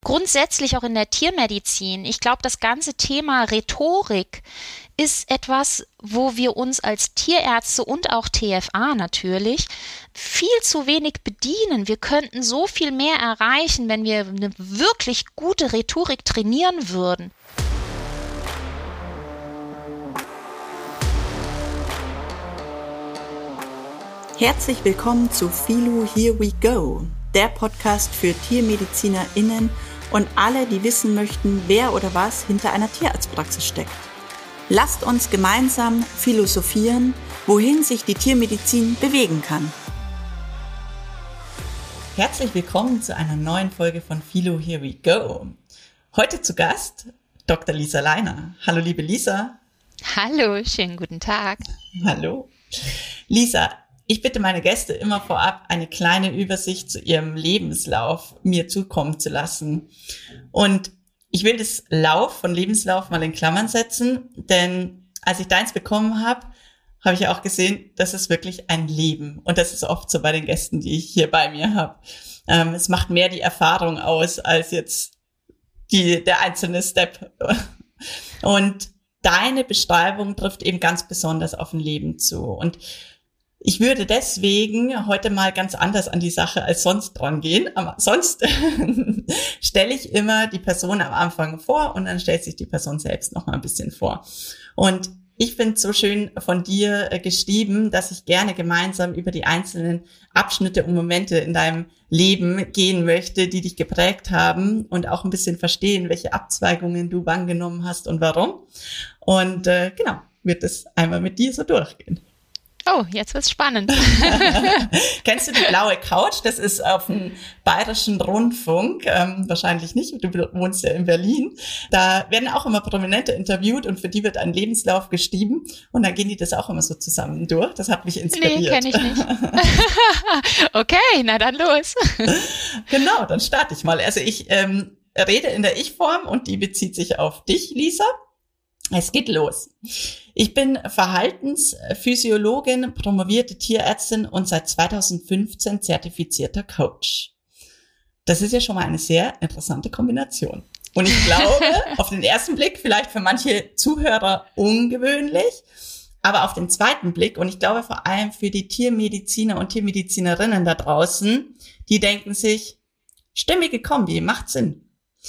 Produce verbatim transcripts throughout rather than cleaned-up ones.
grundsätzlich auch in der Tiermedizin. Ich glaube, das ganze Thema Rhetorik ist etwas, wo wir uns als Tierärzte und auch T F A natürlich viel zu wenig bedienen. Wir könnten so viel mehr erreichen, wenn wir eine wirklich gute Rhetorik trainieren würden. Herzlich willkommen zu Philo Here We Go, der Podcast für TiermedizinerInnen und alle, die wissen möchten, wer oder was hinter einer Tierarztpraxis steckt. Lasst uns gemeinsam philosophieren, wohin sich die Tiermedizin bewegen kann. Herzlich willkommen zu einer neuen Folge von Philo Here We Go. Heute zu Gast Doktor Lisa Leiner. Hallo liebe Lisa. Hallo, schönen guten Tag. Hallo. Lisa, ich bitte meine Gäste immer vorab, eine kleine Übersicht zu ihrem Lebenslauf mir zukommen zu lassen. Und ich will das Lauf von Lebenslauf mal in Klammern setzen, denn als ich deins bekommen habe, habe ich auch gesehen, das ist wirklich ein Leben. Und das ist oft so bei den Gästen, die ich hier bei mir habe. Ähm, es macht mehr die Erfahrung aus, als jetzt die, der einzelne Step. Und deine Beschreibung trifft eben ganz besonders auf ein Leben zu. Und ich würde deswegen heute mal ganz anders an die Sache als sonst dran gehen. Aber sonst stelle ich immer die Person am Anfang vor und dann stellt sich die Person selbst noch mal ein bisschen vor. Und ich finde es so schön von dir geschrieben, dass ich gerne gemeinsam über die einzelnen Abschnitte und Momente in deinem Leben gehen möchte, die dich geprägt haben und auch ein bisschen verstehen, welche Abzweigungen du wann genommen hast und warum. Und äh, genau, wird es einmal mit dir so durchgehen. Oh, jetzt wird's spannend. Kennst du die blaue Couch? Das ist auf dem Bayerischen Rundfunk. Ähm, wahrscheinlich nicht, du wohnst ja in Berlin. Da werden auch immer Prominente interviewt und für die wird ein Lebenslauf geschrieben und dann gehen die das auch immer so zusammen durch. Das hat mich inspiriert. Nee, kenne ich nicht. Okay, na dann los. Genau, dann starte ich mal. Also ich ähm, rede in der Ich-Form und die bezieht sich auf dich, Lisa. Es geht los. Ich bin Verhaltensphysiologin, promovierte Tierärztin und seit zweitausendfünfzehn zertifizierter Coach. Das ist ja schon mal eine sehr interessante Kombination. Und ich glaube, auf den ersten Blick vielleicht für manche Zuhörer ungewöhnlich, aber auf den zweiten Blick und ich glaube vor allem für die Tiermediziner und Tiermedizinerinnen da draußen, die denken sich, stimmige Kombi, macht Sinn.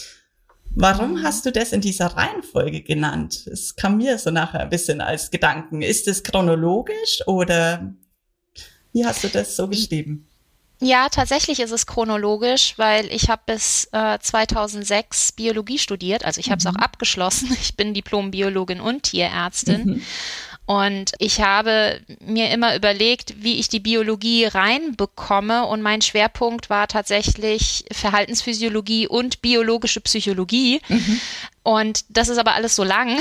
Warum hast du das in dieser Reihenfolge genannt? Es kam mir so nachher ein bisschen als Gedanken. Ist es chronologisch oder wie hast du das so geschrieben? Ja, tatsächlich ist es chronologisch, weil ich habe bis äh, zweitausendsechs Biologie studiert. Also ich habe es mhm. auch abgeschlossen. Ich bin Diplom-Biologin und Tierärztin. Mhm. Und ich habe mir immer überlegt, wie ich die Biologie reinbekomme. Und mein Schwerpunkt war tatsächlich Verhaltensphysiologie und biologische Psychologie. Mhm. Und das ist aber alles so lang,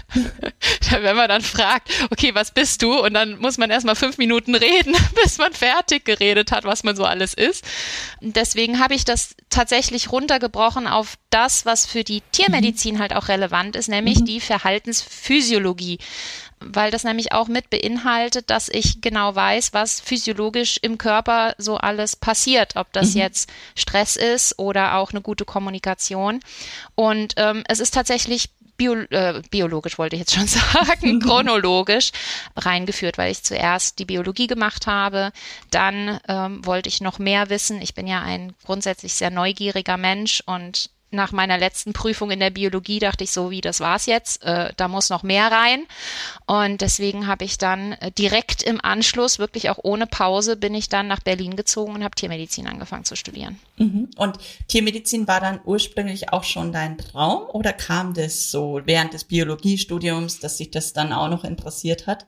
wenn man dann fragt, okay, was bist du? Und dann muss man erstmal fünf Minuten reden, bis man fertig geredet hat, was man so alles ist. Deswegen habe ich das tatsächlich runtergebrochen auf das, was für die Tiermedizin mhm. halt auch relevant ist, nämlich mhm. die Verhaltensphysiologie. Weil das nämlich auch mit beinhaltet, dass ich genau weiß, was physiologisch im Körper so alles passiert, ob das mhm. jetzt Stress ist oder auch eine gute Kommunikation. Und ähm, es ist tatsächlich bio, äh, biologisch, wollte ich jetzt schon sagen, chronologisch reingeführt, weil ich zuerst die Biologie gemacht habe. Dann ähm, wollte ich noch mehr wissen. Ich bin ja ein grundsätzlich sehr neugieriger Mensch und nach meiner letzten Prüfung in der Biologie dachte ich so, wie, das war's jetzt, äh, da muss noch mehr rein. Und deswegen habe ich dann äh, direkt im Anschluss, wirklich auch ohne Pause, bin ich dann nach Berlin gezogen und habe Tiermedizin angefangen zu studieren. Mhm. Und Tiermedizin war dann ursprünglich auch schon dein Traum oder kam das so während des Biologiestudiums, dass sich das dann auch noch interessiert hat?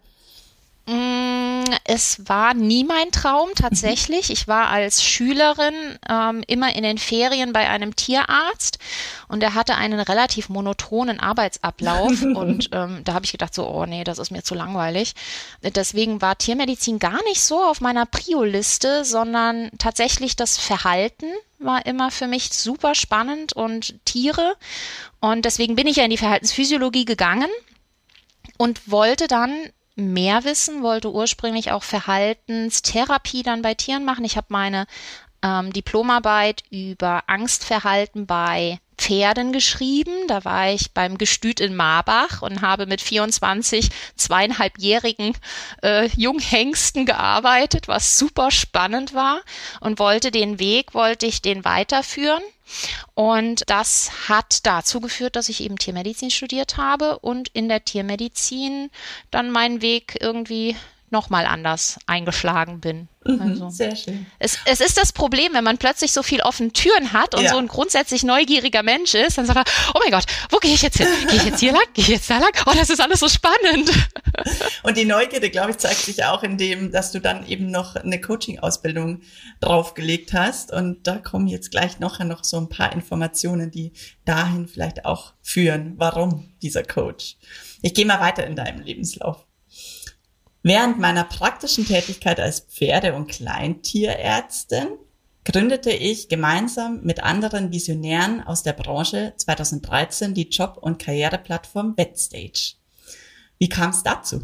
Es war nie mein Traum tatsächlich. Ich war als Schülerin ähm, immer in den Ferien bei einem Tierarzt und er hatte einen relativ monotonen Arbeitsablauf und ähm, da habe ich gedacht so, oh nee, das ist mir zu langweilig. Deswegen war Tiermedizin gar nicht so auf meiner Prio-Liste, sondern tatsächlich das Verhalten war immer für mich super spannend und Tiere und deswegen bin ich ja in die Verhaltensphysiologie gegangen und wollte dann mehr wissen, wollte ursprünglich auch Verhaltenstherapie dann bei Tieren machen. Ich habe meine ähm, Diplomarbeit über Angstverhalten bei Pferden geschrieben. Da war ich beim Gestüt in Marbach und habe mit vierundzwanzig zweieinhalbjährigen äh, Junghengsten gearbeitet, was super spannend war, und wollte den Weg, wollte ich den weiterführen. Und das hat dazu geführt, dass ich eben Tiermedizin studiert habe und in der Tiermedizin dann meinen Weg irgendwie nochmal anders eingeschlagen bin. Mhm, also, sehr schön. Es, es ist das Problem, wenn man plötzlich so viel offene Türen hat und ja. so ein grundsätzlich neugieriger Mensch ist, dann sagt er, oh mein Gott, wo gehe ich jetzt hin? Gehe ich jetzt hier lang? Gehe ich jetzt da lang? Oh, das ist alles so spannend. Und die Neugierde, glaube ich, zeigt sich auch in dem, dass du dann eben noch eine Coaching-Ausbildung draufgelegt hast. Und da kommen jetzt gleich noch, noch so ein paar Informationen, die dahin vielleicht auch führen, warum dieser Coach. Ich gehe mal weiter in deinem Lebenslauf. Während meiner praktischen Tätigkeit als Pferde- und Kleintierärztin gründete ich gemeinsam mit anderen Visionären aus der Branche zweitausenddreizehn die Job- und Karriereplattform VetStage. Wie kam es dazu?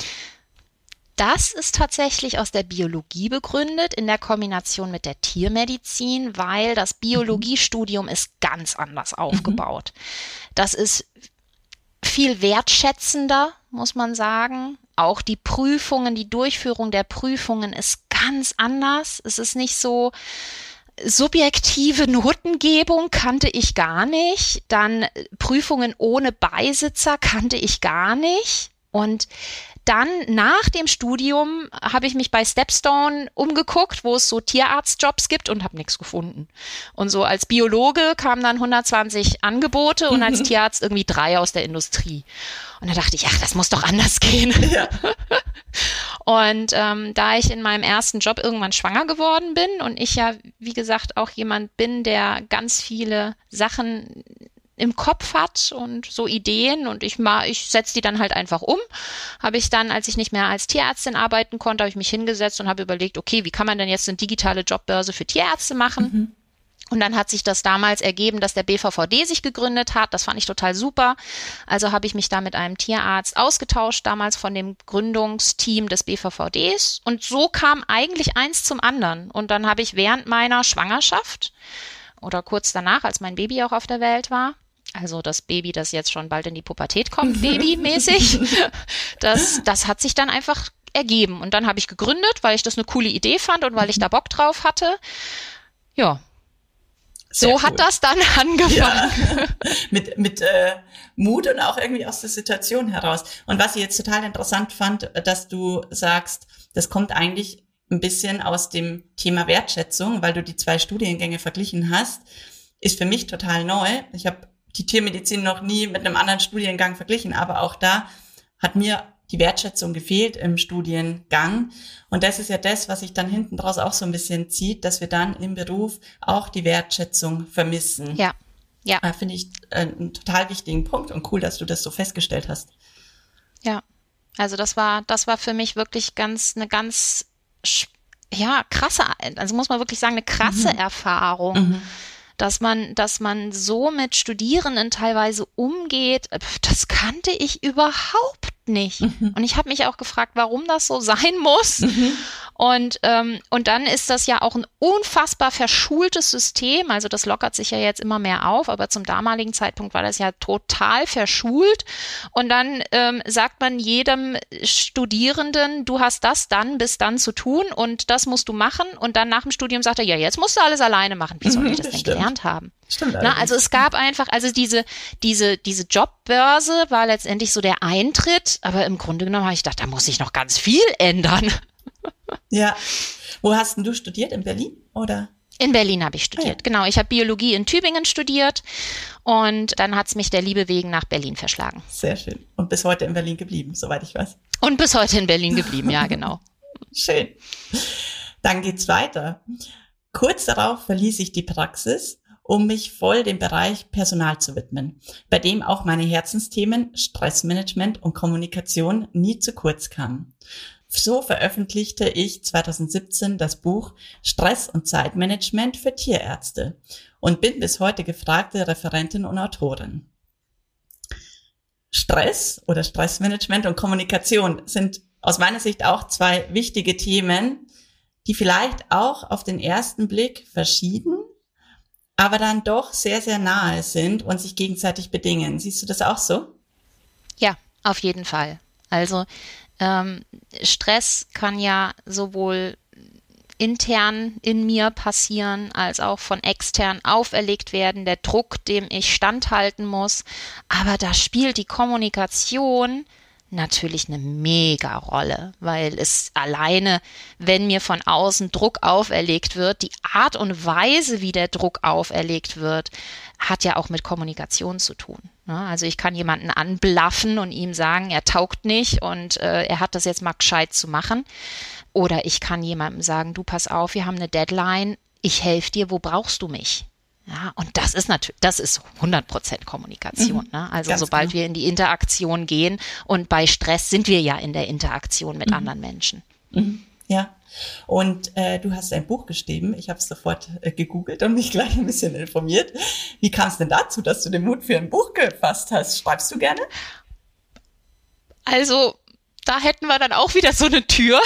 Das ist tatsächlich aus der Biologie begründet, in der Kombination mit der Tiermedizin, weil das Biologiestudium mhm. ist ganz anders aufgebaut. Mhm. Das ist viel wertschätzender, muss man sagen. Auch die Prüfungen, die Durchführung der Prüfungen ist ganz anders. Es ist nicht so subjektive Notengebung, kannte ich gar nicht. Dann Prüfungen ohne Beisitzer kannte ich gar nicht. Und dann nach dem Studium habe ich mich bei Stepstone umgeguckt, wo es so Tierarztjobs gibt, und habe nichts gefunden. Und so als Biologe kamen dann hundertzwanzig Angebote und als Tierarzt irgendwie drei aus der Industrie. Und da dachte ich, ach, das muss doch anders gehen. Ja. Und ähm, da ich in meinem ersten Job irgendwann schwanger geworden bin und ich ja, wie gesagt, auch jemand bin, der ganz viele Sachen im Kopf hat und so Ideen, und ich mal, ich setze die dann halt einfach um, habe ich dann, als ich nicht mehr als Tierärztin arbeiten konnte, habe ich mich hingesetzt und habe überlegt, okay, wie kann man denn jetzt eine digitale Jobbörse für Tierärzte machen? Mhm. Und dann hat sich das damals ergeben, dass der B V V D sich gegründet hat. Das fand ich total super. Also habe ich mich da mit einem Tierarzt ausgetauscht, damals von dem Gründungsteam des B V V Ds. Und so kam eigentlich eins zum anderen. Und dann habe ich während meiner Schwangerschaft oder kurz danach, als mein Baby auch auf der Welt war, also das Baby, das jetzt schon bald in die Pubertät kommt, babymäßig, das, das hat sich dann einfach ergeben. Und dann habe ich gegründet, weil ich das eine coole Idee fand und weil ich da Bock drauf hatte. Ja, Sehr so cool. Hat das dann angefangen. Ja. mit mit äh, Mut und auch irgendwie aus der Situation heraus. Und was ich jetzt total interessant fand, dass du sagst, das kommt eigentlich ein bisschen aus dem Thema Wertschätzung, weil du die zwei Studiengänge verglichen hast, ist für mich total neu. Ich habe die Tiermedizin noch nie mit einem anderen Studiengang verglichen, aber auch da hat mir die Wertschätzung gefehlt im Studiengang. Und das ist ja das, was sich dann hinten draus auch so ein bisschen zieht, dass wir dann im Beruf auch die Wertschätzung vermissen. Ja, ja. Äh, finde ich äh, einen total wichtigen Punkt und cool, dass du das so festgestellt hast. Ja, also das war, das war für mich wirklich ganz, eine ganz, ja, krasse, also muss man wirklich sagen, eine krasse mhm. Erfahrung. Mhm. Dass man, dass man so mit Studierenden teilweise umgeht, das kannte ich überhaupt nicht. Mhm. Und ich habe mich auch gefragt, warum das so sein muss. Mhm. Und, ähm, und dann ist das ja auch ein unfassbar verschultes System. Also das lockert sich ja jetzt immer mehr auf, aber zum damaligen Zeitpunkt war das ja total verschult. Und dann ähm, sagt man jedem Studierenden, du hast das dann bis dann zu tun und das musst du machen. Und dann nach dem Studium sagt er, ja, jetzt musst du alles alleine machen. Wie soll ich das denn gelernt haben? Stimmt. Na, also es gab einfach, also diese, diese, diese Jobbörse war letztendlich so der Eintritt, aber im Grunde genommen habe ich gedacht, da muss ich noch ganz viel ändern. Ja. Wo hast denn du studiert? In Berlin oder? In Berlin habe ich studiert, ah, ja. Genau. Ich habe Biologie in Tübingen studiert und dann hat es mich der Liebe wegen nach Berlin verschlagen. Sehr schön. Und bis heute in Berlin geblieben, soweit ich weiß. Und bis heute in Berlin geblieben, ja, genau. Schön. Dann geht's weiter. Kurz darauf verließ ich die Praxis, um mich voll dem Bereich Personal zu widmen, bei dem auch meine Herzensthemen Stressmanagement und Kommunikation nie zu kurz kamen. So veröffentlichte ich zweitausendsiebzehn das Buch Stress und Zeitmanagement für Tierärzte und bin bis heute gefragte Referentin und Autorin. Stress oder Stressmanagement und Kommunikation sind aus meiner Sicht auch zwei wichtige Themen, die vielleicht auch auf den ersten Blick verschieden, aber dann doch sehr, sehr nahe sind und sich gegenseitig bedingen. Siehst du das auch so? Ja, auf jeden Fall. Also ähm, Stress kann ja sowohl intern in mir passieren, als auch von extern auferlegt werden, der Druck, dem ich standhalten muss. Aber da spielt die Kommunikation natürlich eine mega Rolle, weil es alleine, wenn mir von außen Druck auferlegt wird, die Art und Weise, wie der Druck auferlegt wird, hat ja auch mit Kommunikation zu tun. Also ich kann jemanden anblaffen und ihm sagen, er taugt nicht und äh, er hat das jetzt mal gescheit zu machen. Oder ich kann jemandem sagen, du pass auf, wir haben eine Deadline, ich helfe dir, wo brauchst du mich? Ja, und das ist natürlich, das ist hundert Prozent Kommunikation. Mhm, ne? Also sobald genau. wir in die Interaktion gehen und bei Stress sind wir ja in der Interaktion mit mhm. anderen Menschen. Mhm. Ja, und äh, du hast ein Buch geschrieben, ich habe es sofort äh, gegoogelt und mich gleich ein bisschen informiert. Wie kam es denn dazu, dass du den Mut für ein Buch gefasst hast? Schreibst du gerne? Also da hätten wir dann auch wieder so eine Tür.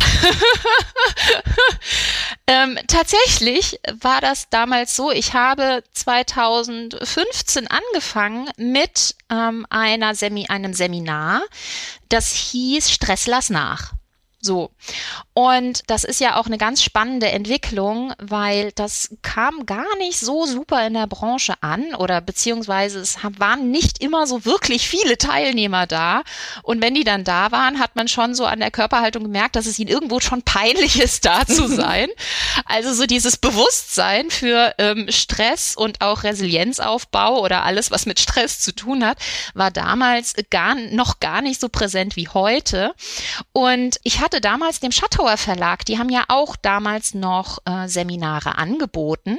ähm, tatsächlich war das damals so, ich habe zweitausendfünfzehn angefangen mit ähm, einer Semi- einem Seminar, das hieß Stress lass nach. So. Und das ist ja auch eine ganz spannende Entwicklung, weil das kam gar nicht so super in der Branche an oder beziehungsweise es waren nicht immer so wirklich viele Teilnehmer da. Und wenn die dann da waren, hat man schon so an der Körperhaltung gemerkt, dass es ihnen irgendwo schon peinlich ist, da zu sein. Also so dieses Bewusstsein für ähm, Stress und auch Resilienzaufbau oder alles, was mit Stress zu tun hat, war damals gar, noch gar nicht so präsent wie heute. Und ich hatte damals dem Schattauer Verlag, die haben ja auch damals noch äh, Seminare angeboten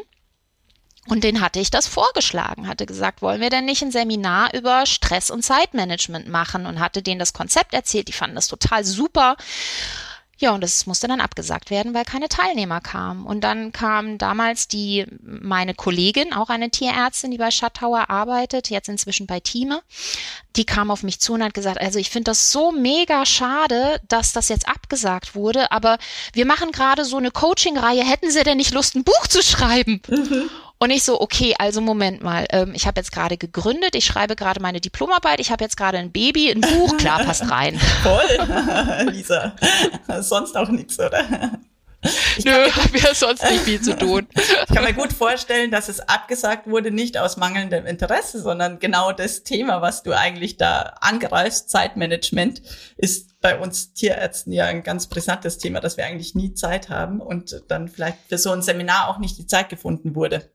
und denen hatte ich das vorgeschlagen, hatte gesagt, wollen wir denn nicht ein Seminar über Stress und Zeitmanagement machen und hatte denen das Konzept erzählt, die fanden das total super. Ja, und das musste dann abgesagt werden, weil keine Teilnehmer kamen. Und dann kam damals die, meine Kollegin, auch eine Tierärztin, die bei Schattauer arbeitet, jetzt inzwischen bei Thieme, die kam auf mich zu und hat gesagt, also ich finde das so mega schade, dass das jetzt abgesagt wurde, aber wir machen gerade so eine Coaching-Reihe, hätten Sie denn nicht Lust, ein Buch zu schreiben? Mhm. Und ich so, okay, also Moment mal, ähm, ich habe jetzt gerade gegründet, ich schreibe gerade meine Diplomarbeit, ich habe jetzt gerade ein Baby, ein Buch, klar, passt rein. Voll, Lisa, sonst auch nichts, oder? Ich Nö, habe ja sonst nicht viel zu tun. Ich kann mir gut vorstellen, dass es abgesagt wurde, nicht aus mangelndem Interesse, sondern genau das Thema, was du eigentlich da angreifst, Zeitmanagement, ist bei uns Tierärzten ja ein ganz brisantes Thema, dass wir eigentlich nie Zeit haben und dann vielleicht für so ein Seminar auch nicht die Zeit gefunden wurde.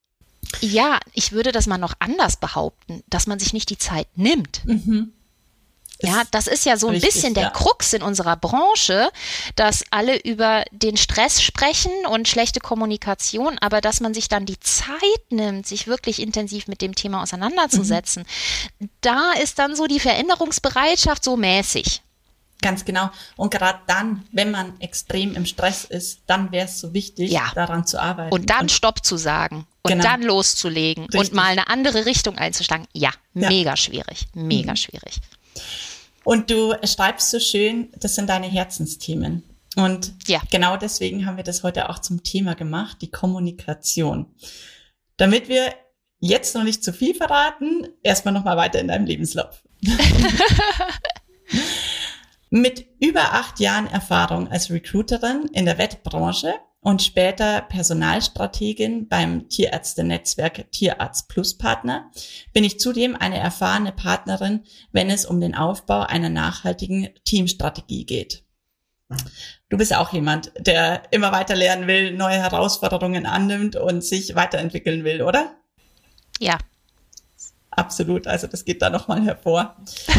Ja, ich würde das mal noch anders behaupten, dass man sich nicht die Zeit nimmt. Mhm. Ja, das ist ja so ein richtig, bisschen der ja. Krux in unserer Branche, dass alle über den Stress sprechen und schlechte Kommunikation, aber dass man sich dann die Zeit nimmt, sich wirklich intensiv mit dem Thema auseinanderzusetzen, mhm. da ist dann so die Veränderungsbereitschaft so mäßig. Ganz genau. Und gerade dann, wenn man extrem im Stress ist, dann wäre es so wichtig, ja. daran zu arbeiten. Und dann und Stopp zu sagen und genau. dann loszulegen richtig. Und mal eine andere Richtung einzuschlagen. Ja, ja. mega schwierig, mega mhm. schwierig. Und du schreibst so schön, das sind deine Herzensthemen. Und ja. genau deswegen haben wir das heute auch zum Thema gemacht, die Kommunikation. Damit wir jetzt noch nicht zu viel verraten, erstmal nochmal weiter in deinem Lebenslauf. Mit über acht Jahren Erfahrung als Recruiterin in der Wettbranche und später Personalstrategin beim Tierärzte-Netzwerk Tierarzt Plus Partner bin ich zudem eine erfahrene Partnerin, wenn es um den Aufbau einer nachhaltigen Teamstrategie geht. Du bist auch jemand, der immer weiter lernen will, neue Herausforderungen annimmt und sich weiterentwickeln will, oder? Ja. Absolut, also das geht da nochmal hervor.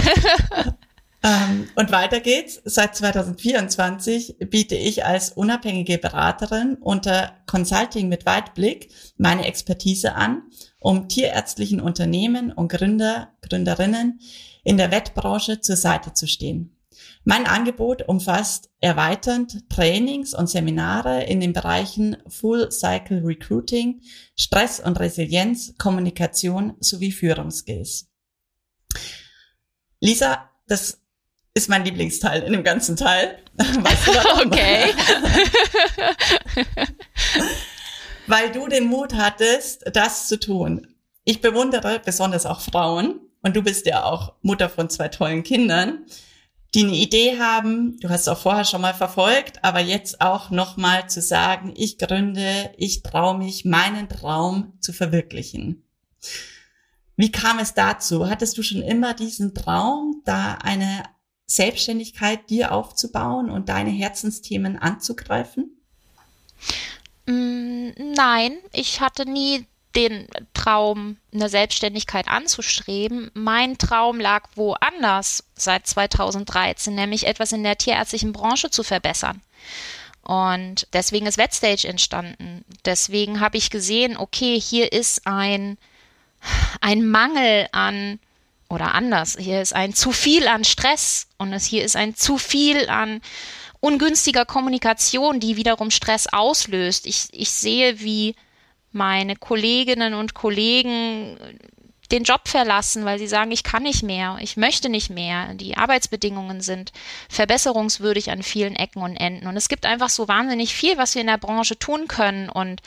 Ähm, und weiter geht's. Seit zweitausendvierundzwanzig biete ich als unabhängige Beraterin unter Consulting mit Weitblick meine Expertise an, um tierärztlichen Unternehmen und Gründer, Gründerinnen in der Wettbranche zur Seite zu stehen. Mein Angebot umfasst erweiternd Trainings und Seminare in den Bereichen Full Cycle Recruiting, Stress und Resilienz, Kommunikation sowie Führungsskills. Lisa, das ist mein Lieblingsteil in dem ganzen Teil. Weißt du warum? Okay. Weil du den Mut hattest, das zu tun. Ich bewundere besonders auch Frauen, und du bist ja auch Mutter von zwei tollen Kindern, die eine Idee haben, du hast es auch vorher schon mal verfolgt, aber jetzt auch nochmal zu sagen, ich gründe, ich traue mich, meinen Traum zu verwirklichen. Wie kam es dazu? Hattest du schon immer diesen Traum, da eine Selbstständigkeit dir aufzubauen und deine Herzensthemen anzugreifen? Nein, ich hatte nie den Traum, eine Selbstständigkeit anzustreben. Mein Traum lag woanders seit zweitausenddreizehn, nämlich etwas in der tierärztlichen Branche zu verbessern. Und deswegen ist Vetstage entstanden. Deswegen habe ich gesehen, okay, hier ist ein, ein Mangel an, oder anders, hier ist ein zu viel an Stress und es, hier ist ein zu viel an ungünstiger Kommunikation, die wiederum Stress auslöst. Ich, ich sehe, wie meine Kolleginnen und Kollegen den Job verlassen, weil sie sagen, ich kann nicht mehr, ich möchte nicht mehr. Die Arbeitsbedingungen sind verbesserungswürdig an vielen Ecken und Enden. Und es gibt einfach so wahnsinnig viel, was wir in der Branche tun können. Und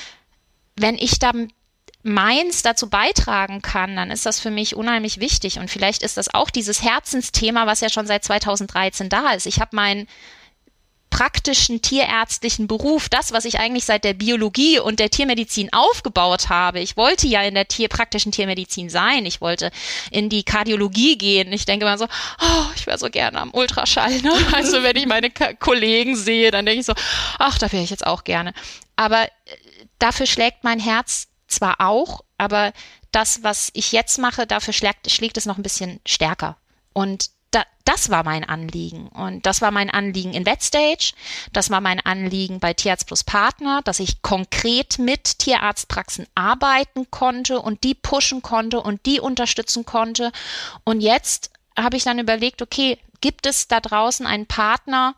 wenn ich da meins dazu beitragen kann, dann ist das für mich unheimlich wichtig. Und vielleicht ist das auch dieses Herzensthema, was ja schon seit zweitausenddreizehn da ist. Ich habe meinen praktischen tierärztlichen Beruf, das, was ich eigentlich seit der Biologie und der Tiermedizin aufgebaut habe. Ich wollte ja in der Tier, praktischen Tiermedizin sein. Ich wollte in die Kardiologie gehen. Ich denke mal so, oh, ich wäre so gerne am Ultraschall. Ne? Also wenn ich meine K- Kollegen sehe, dann denke ich so, ach, da wäre ich jetzt auch gerne. Aber dafür schlägt mein Herz zwar auch, aber das, was ich jetzt mache, dafür schlägt, schlägt es noch ein bisschen stärker. Und Da, das war mein Anliegen und das war mein Anliegen in Vetstage, das war mein Anliegen bei Tierarzt plus Partner, dass ich konkret mit Tierarztpraxen arbeiten konnte und die pushen konnte und die unterstützen konnte. Und jetzt habe ich dann überlegt, okay, gibt es da draußen einen Partner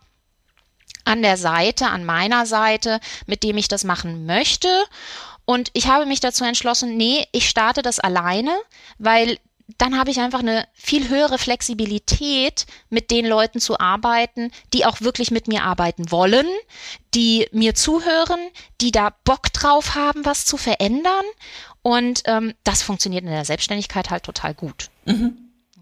an der Seite, an meiner Seite, mit dem ich das machen möchte? Und ich habe mich dazu entschlossen, nee, ich starte das alleine, weil dann habe ich einfach eine viel höhere Flexibilität, mit den Leuten zu arbeiten, die auch wirklich mit mir arbeiten wollen, die mir zuhören, die da Bock drauf haben, was zu verändern. Und ähm, das funktioniert in der Selbstständigkeit halt total gut. Mhm.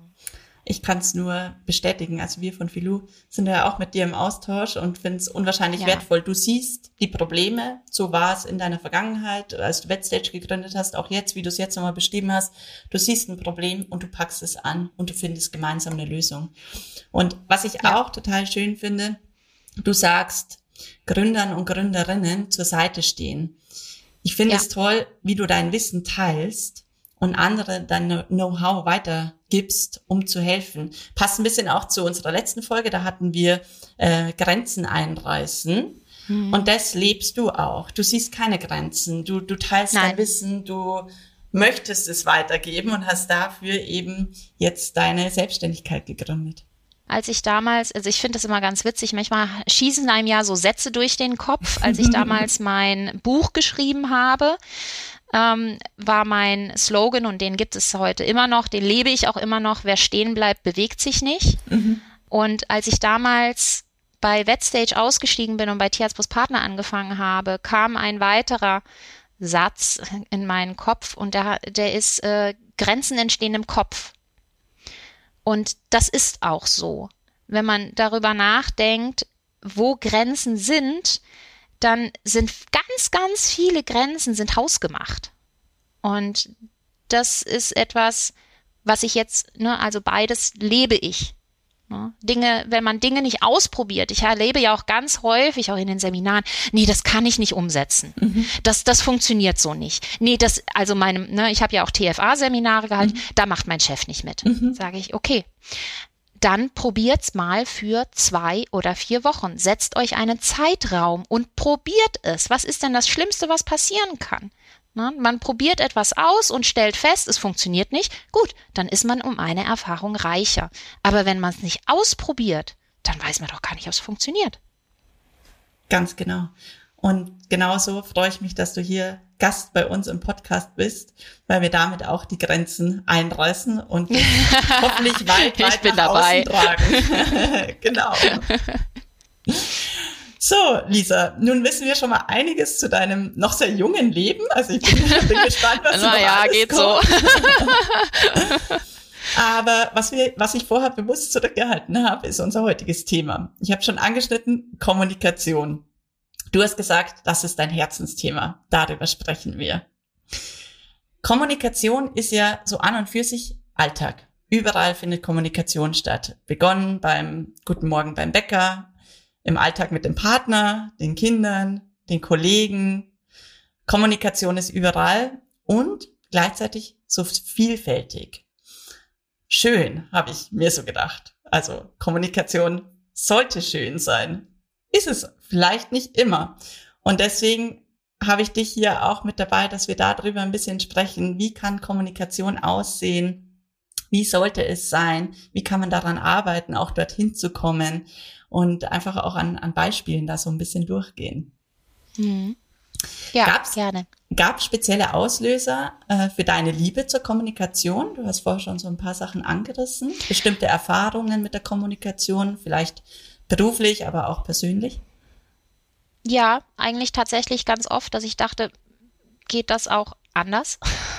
Ich kann es nur bestätigen. Also wir von Filou sind ja auch mit dir im Austausch und finden es unwahrscheinlich ja. wertvoll. Du siehst die Probleme, so war es in deiner Vergangenheit, als du Vetstage gegründet hast, auch jetzt, wie du es jetzt nochmal beschrieben hast. Du siehst ein Problem und du packst es an und du findest gemeinsam eine Lösung. Und was ich ja. auch total schön finde, du sagst, Gründern und Gründerinnen zur Seite stehen. Ich finde ja. es toll, wie du dein Wissen teilst und andere dein Know-how weitergibst, um zu helfen. Passt ein bisschen auch zu unserer letzten Folge, da hatten wir äh, Grenzen einreißen. Mhm. Und das lebst du auch. Du siehst keine Grenzen. Du, du teilst Nein. dein Wissen, du möchtest es weitergeben und hast dafür eben jetzt deine Selbstständigkeit gegründet. Als ich damals, also ich finde das immer ganz witzig, manchmal schießen einem ja so Sätze durch den Kopf. Als ich damals mein Buch geschrieben habe, Ähm, war mein Slogan, und den gibt es heute immer noch, den lebe ich auch immer noch: Wer stehen bleibt, bewegt sich nicht. Mhm. Und als ich damals bei Vetstage ausgestiegen bin und bei Tierarzt plus Partner angefangen habe, kam ein weiterer Satz in meinen Kopf, und der, der ist, äh, Grenzen entstehen im Kopf. Und das ist auch so. Wenn man darüber nachdenkt, wo Grenzen sind, dann sind ganz, ganz viele Grenzen sind hausgemacht. Und das ist etwas, was ich jetzt, ne, also beides lebe ich. Ne? Dinge, wenn man Dinge nicht ausprobiert, ich erlebe ja auch ganz häufig, auch in den Seminaren, nee, das kann ich nicht umsetzen. Mhm. Das, das funktioniert so nicht. Nee, das, also meinem, ne, ich habe ja auch T F A-Seminare gehalten, mhm. da macht mein Chef nicht mit. Mhm. Sage ich, okay. Dann probiert's mal für zwei oder vier Wochen. Setzt euch einen Zeitraum und probiert es. Was ist denn das Schlimmste, was passieren kann? Na, man probiert etwas aus und stellt fest, es funktioniert nicht. Gut, dann ist man um eine Erfahrung reicher. Aber wenn man es nicht ausprobiert, dann weiß man doch gar nicht, ob es funktioniert. Ganz genau. Und genauso freue ich mich, dass du hier Gast bei uns im Podcast bist, weil wir damit auch die Grenzen einreißen und hoffentlich weit, weit ich bin nach dabei. außen tragen. Genau. So, Lisa, nun wissen wir schon mal einiges zu deinem noch sehr jungen Leben. Also ich bin, bin gespannt, was Na du noch ja, alles geht kommt. so. Aber was wir, was ich vorher bewusst zurückgehalten habe, ist unser heutiges Thema. Ich habe schon angeschnitten, Kommunikation. Du hast gesagt, das ist dein Herzensthema. Darüber sprechen wir. Kommunikation ist ja so an und für sich Alltag. Überall findet Kommunikation statt. Begonnen beim Guten Morgen beim Bäcker, im Alltag mit dem Partner, den Kindern, den Kollegen. Kommunikation ist überall und gleichzeitig so vielfältig. Schön, habe ich mir so gedacht. Also Kommunikation sollte schön sein. Ist es vielleicht nicht immer. Und deswegen habe ich dich hier auch mit dabei, dass wir darüber ein bisschen sprechen. Wie kann Kommunikation aussehen? Wie sollte es sein? Wie kann man daran arbeiten, auch dorthin zu kommen? Und einfach auch an, an Beispielen da so ein bisschen durchgehen. Mhm. Ja, Gab's, gerne. Gab es spezielle Auslöser äh, für deine Liebe zur Kommunikation? Du hast vorher schon so ein paar Sachen angerissen. Bestimmte Erfahrungen mit der Kommunikation, vielleicht beruflich, aber auch persönlich? Ja, eigentlich tatsächlich ganz oft, dass ich dachte, geht das auch anders?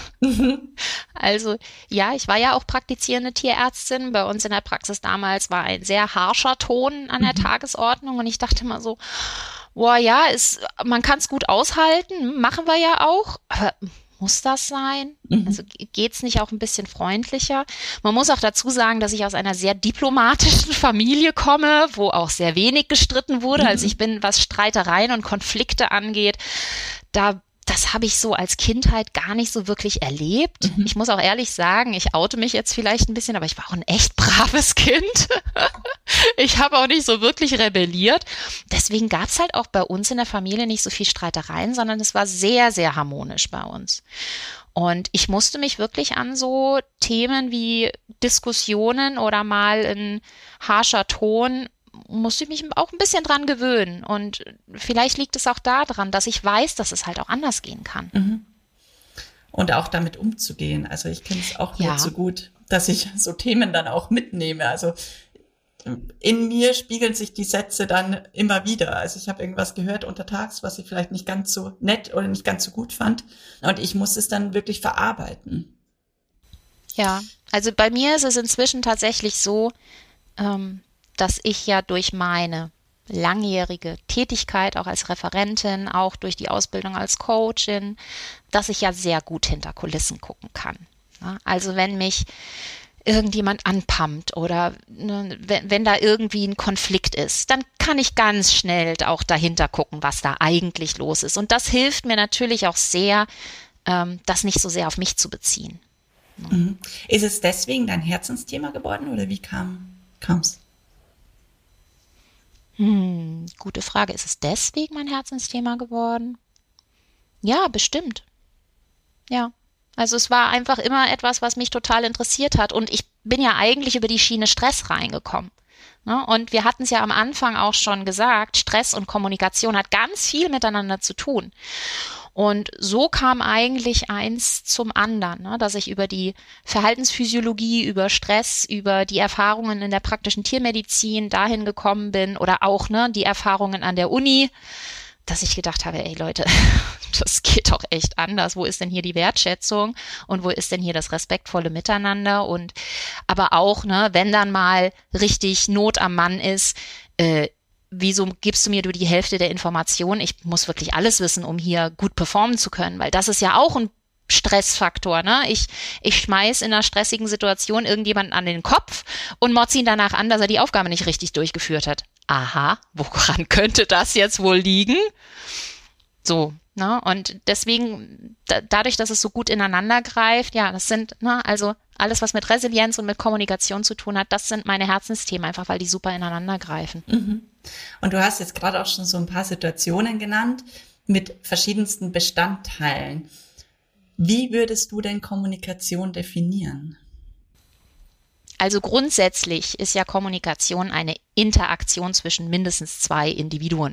Also ja, ich war ja auch praktizierende Tierärztin. Bei uns in der Praxis damals war ein sehr harscher Ton an der Mhm. Tagesordnung und ich dachte immer so, boah, ja, ist, man kann es gut aushalten, machen wir ja auch, aber muss das sein? Mhm. Also ge- geht's nicht auch ein bisschen freundlicher? Man muss auch dazu sagen, dass ich aus einer sehr diplomatischen Familie komme, wo auch sehr wenig gestritten wurde. Also ich bin, was Streitereien und Konflikte angeht, da das habe ich so als Kindheit gar nicht so wirklich erlebt. Mhm. Ich muss auch ehrlich sagen, ich oute mich jetzt vielleicht ein bisschen, aber ich war auch ein echt braves Kind. Ich habe auch nicht so wirklich rebelliert. Deswegen gab es halt auch bei uns in der Familie nicht so viel Streitereien, sondern es war sehr, sehr harmonisch bei uns. Und ich musste mich wirklich an so Themen wie Diskussionen oder mal ein harscher Ton musste ich mich auch ein bisschen dran gewöhnen. Und vielleicht liegt es auch daran, dass ich weiß, dass es halt auch anders gehen kann. Mhm. Und auch damit umzugehen. Also ich kenne es auch Ja. nicht so gut, dass ich so Themen dann auch mitnehme. Also in mir spiegeln sich die Sätze dann immer wieder. Also ich habe irgendwas gehört untertags, was ich vielleicht nicht ganz so nett oder nicht ganz so gut fand. Und ich muss es dann wirklich verarbeiten. Ja, also bei mir ist es inzwischen tatsächlich so, ähm, dass ich ja durch meine langjährige Tätigkeit auch als Referentin, auch durch die Ausbildung als Coachin, dass ich ja sehr gut hinter Kulissen gucken kann. Ja, also wenn mich irgendjemand anpammt oder ne, wenn, wenn da irgendwie ein Konflikt ist, dann kann ich ganz schnell auch dahinter gucken, was da eigentlich los ist. Und das hilft mir natürlich auch sehr, ähm, das nicht so sehr auf mich zu beziehen. Mhm. Ist es deswegen dein Herzensthema geworden oder wie kam kam's? Hm, gute Frage. Ist es deswegen mein Herzensthema geworden? Ja, bestimmt. Ja. Also es war einfach immer etwas, was mich total interessiert hat. Und ich bin ja eigentlich über die Schiene Stress reingekommen. Ne? Und wir hatten es ja am Anfang auch schon gesagt, Stress und Kommunikation hat ganz viel miteinander zu tun. Und so kam eigentlich eins zum anderen, ne? Dass ich über die Verhaltensphysiologie, über Stress, über die Erfahrungen in der praktischen Tiermedizin dahin gekommen bin oder auch ne, die Erfahrungen an der Uni, dass ich gedacht habe, ey Leute, das geht doch echt anders. Wo ist denn hier die Wertschätzung und wo ist denn hier das respektvolle Miteinander? Und aber auch, ne, wenn dann mal richtig Not am Mann ist, äh, wieso gibst du mir nur die Hälfte der Informationen? Ich muss wirklich alles wissen, um hier gut performen zu können, weil das ist ja auch ein Stressfaktor, ne? Ich, ich schmeiß in einer stressigen Situation irgendjemanden an den Kopf und motz ihn danach an, dass er die Aufgabe nicht richtig durchgeführt hat. Aha, woran könnte das jetzt wohl liegen? So, ne? Und deswegen, da, dadurch, dass es so gut ineinander greift, ja, das sind, ne, also alles, was mit Resilienz und mit Kommunikation zu tun hat, das sind meine Herzensthemen, einfach weil die super ineinander greifen. Mhm. Und du hast jetzt gerade auch schon so ein paar Situationen genannt mit verschiedensten Bestandteilen. Wie würdest du denn Kommunikation definieren? Also grundsätzlich ist ja Kommunikation eine Interaktion zwischen mindestens zwei Individuen.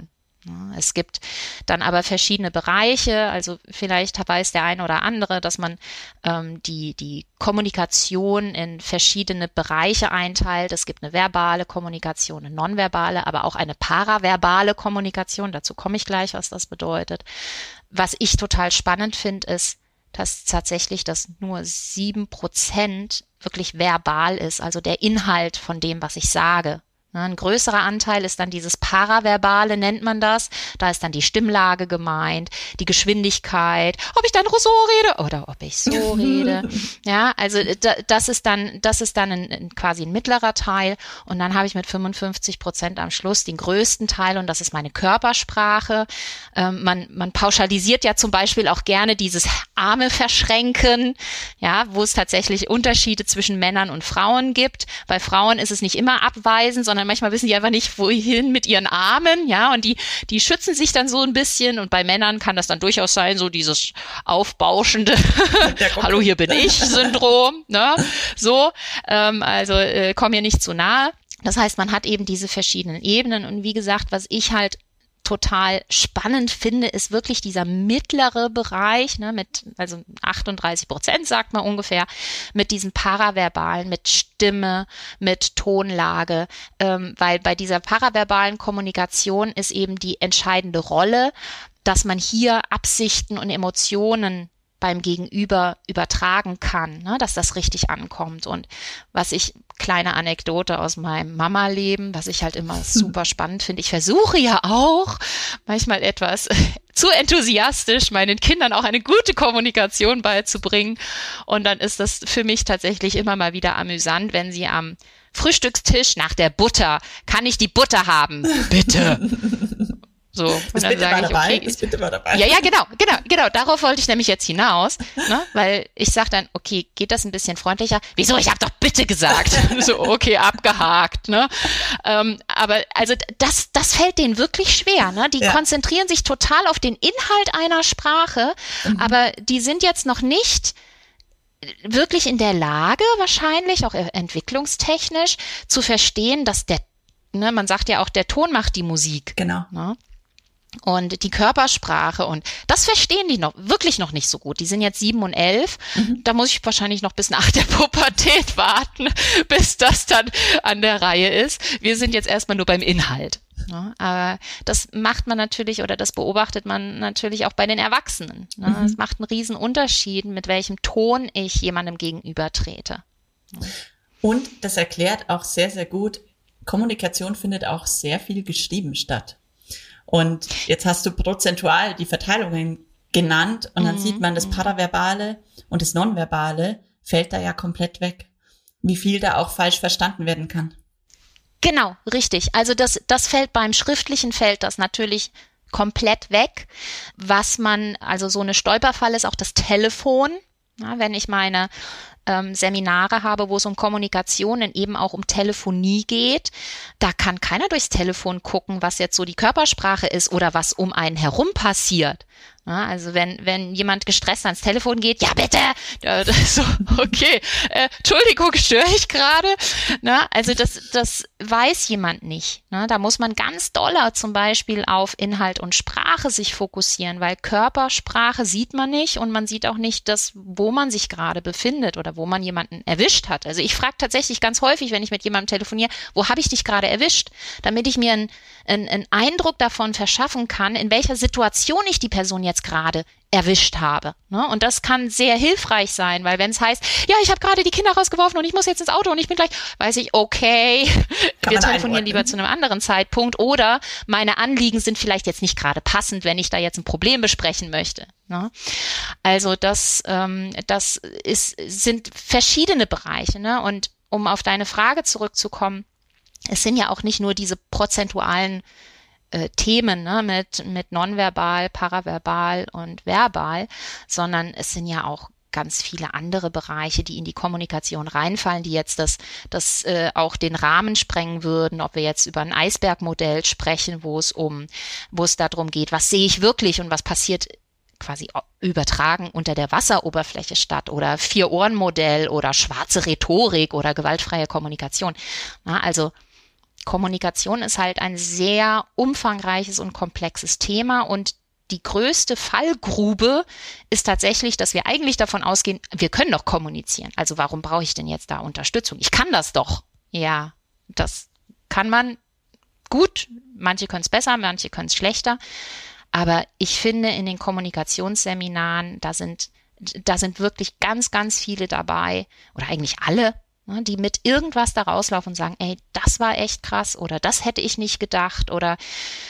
Es gibt dann aber verschiedene Bereiche, also vielleicht weiß der eine oder andere, dass man ähm, die, die Kommunikation in verschiedene Bereiche einteilt. Es gibt eine verbale Kommunikation, eine nonverbale, aber auch eine paraverbale Kommunikation. Dazu komme ich gleich, was das bedeutet. Was ich total spannend finde, ist, dass tatsächlich das nur sieben Prozent wirklich verbal ist, also der Inhalt von dem, was ich sage. Ein größerer Anteil ist dann dieses Paraverbale, nennt man das. Da ist dann die Stimmlage gemeint, die Geschwindigkeit, ob ich dann so rede oder ob ich so rede. Ja, also das ist dann, das ist dann ein, ein, quasi ein mittlerer Teil. Und dann habe ich mit fünfundfünfzig Prozent am Schluss den größten Teil und das ist meine Körpersprache. Ähm, man, man pauschalisiert ja zum Beispiel auch gerne dieses Arme verschränken, ja, wo es tatsächlich Unterschiede zwischen Männern und Frauen gibt. Bei Frauen ist es nicht immer abweisend, sondern manchmal wissen die einfach nicht, wohin mit ihren Armen, ja, und die, die schützen sich dann so ein bisschen und bei Männern kann das dann durchaus sein, so dieses aufbauschende Hallo, hier bin ich Syndrom, ne, so, ähm, also äh, komm mir nicht zu nahe. Das heißt, man hat eben diese verschiedenen Ebenen und wie gesagt, was ich halt total spannend finde, ist wirklich dieser mittlere Bereich, ne, mit, also achtunddreißig Prozent sagt man ungefähr, mit diesem Paraverbalen, mit Stimme, mit Tonlage, ähm, weil bei dieser paraverbalen Kommunikation ist eben die entscheidende Rolle, dass man hier Absichten und Emotionen beim Gegenüber übertragen kann, ne, dass das richtig ankommt. Und was ich, kleine Anekdote aus meinem Mama-Leben, was ich halt immer super spannend finde, ich versuche ja auch manchmal etwas zu enthusiastisch, meinen Kindern auch eine gute Kommunikation beizubringen. Und dann ist das für mich tatsächlich immer mal wieder amüsant, wenn sie am Frühstückstisch nach der Butter, kann ich die Butter haben? Bitte. So, und dann sage ich, okay, ist bitte mal dabei. Ja, ja, genau, genau, genau, darauf wollte ich nämlich jetzt hinaus, ne, weil ich sage dann, okay, geht das ein bisschen freundlicher? Wieso, ich habe doch bitte gesagt. So, okay, abgehakt, ne, ähm, aber also das, das fällt denen wirklich schwer, ne, die ja. konzentrieren sich total auf den Inhalt einer Sprache, mhm. aber die sind jetzt noch nicht wirklich in der Lage, wahrscheinlich, auch entwicklungstechnisch, zu verstehen, dass der, ne, man sagt ja auch, der Ton macht die Musik. Genau. Ne? Und die Körpersprache und das verstehen die noch wirklich noch nicht so gut. Die sind jetzt sieben und elf. Mhm. Da muss ich wahrscheinlich noch bis nach der Pubertät warten, bis das dann an der Reihe ist. Wir sind jetzt erstmal nur beim Inhalt. Ja, aber das macht man natürlich oder das beobachtet man natürlich auch bei den Erwachsenen. Ne? Mhm. Es macht einen riesen Unterschied, mit welchem Ton ich jemandem gegenüber trete. Ja. Und das erklärt auch sehr, sehr gut, Kommunikation findet auch sehr viel geschrieben statt. Und jetzt hast du prozentual die Verteilungen genannt und dann mhm. sieht man, das Paraverbale und das Nonverbale fällt da ja komplett weg. Wie viel da auch falsch verstanden werden kann. Genau, richtig. Also das, das fällt beim Schriftlichen fällt das natürlich komplett weg. Was man, also so eine Stolperfalle ist auch das Telefon. Ja, wenn ich meine ähm, Seminare habe, wo es um Kommunikation und eben auch um Telefonie geht, da kann keiner durchs Telefon gucken, was jetzt so die Körpersprache ist oder was um einen herum passiert. Ja, also wenn wenn jemand gestresst ans Telefon geht, ja bitte, ja, so, okay, äh, Entschuldigung, störe ich gerade? Na, also das das weiß jemand nicht. Ne? Da muss man ganz doller zum Beispiel auf Inhalt und Sprache sich fokussieren, weil Körpersprache sieht man nicht und man sieht auch nicht das, wo man sich gerade befindet oder wo man jemanden erwischt hat. Also ich frage tatsächlich ganz häufig, wenn ich mit jemandem telefoniere, wo habe ich dich gerade erwischt, damit ich mir einen, einen, einen Eindruck davon verschaffen kann, in welcher Situation ich die Person jetzt gerade erwischt habe. Ne? Und das kann sehr hilfreich sein, weil wenn es heißt, ja, ich habe gerade die Kinder rausgeworfen und ich muss jetzt ins Auto und ich bin gleich, weiß ich, okay, kann wir telefonieren lieber zu einem anderen Zeitpunkt oder meine Anliegen sind vielleicht jetzt nicht gerade passend, wenn ich da jetzt ein Problem besprechen möchte. Ne? Also das, ähm, das ist, sind verschiedene Bereiche. Ne? Und um auf deine Frage zurückzukommen, es sind ja auch nicht nur diese prozentualen Äh, Themen, ne, mit, mit nonverbal, paraverbal und verbal, sondern es sind ja auch ganz viele andere Bereiche, die in die Kommunikation reinfallen, die jetzt das, das äh, auch den Rahmen sprengen würden, ob wir jetzt über ein Eisbergmodell sprechen, wo es um, wo es darum geht, was sehe ich wirklich und was passiert quasi übertragen unter der Wasseroberfläche statt oder Vier-Ohren-Modell oder schwarze Rhetorik oder gewaltfreie Kommunikation. Na, also Kommunikation ist halt ein sehr umfangreiches und komplexes Thema und die größte Fallgrube ist tatsächlich, dass wir eigentlich davon ausgehen, wir können doch kommunizieren. Also warum brauche ich denn jetzt da Unterstützung? Ich kann das doch. Ja, das kann man gut. Manche können es besser, manche können es schlechter. Aber ich finde, in den Kommunikationsseminaren, da sind, da sind wirklich ganz, ganz viele dabei oder eigentlich alle, ne, die mit irgendwas da rauslaufen und sagen, ey, das war echt krass oder das hätte ich nicht gedacht oder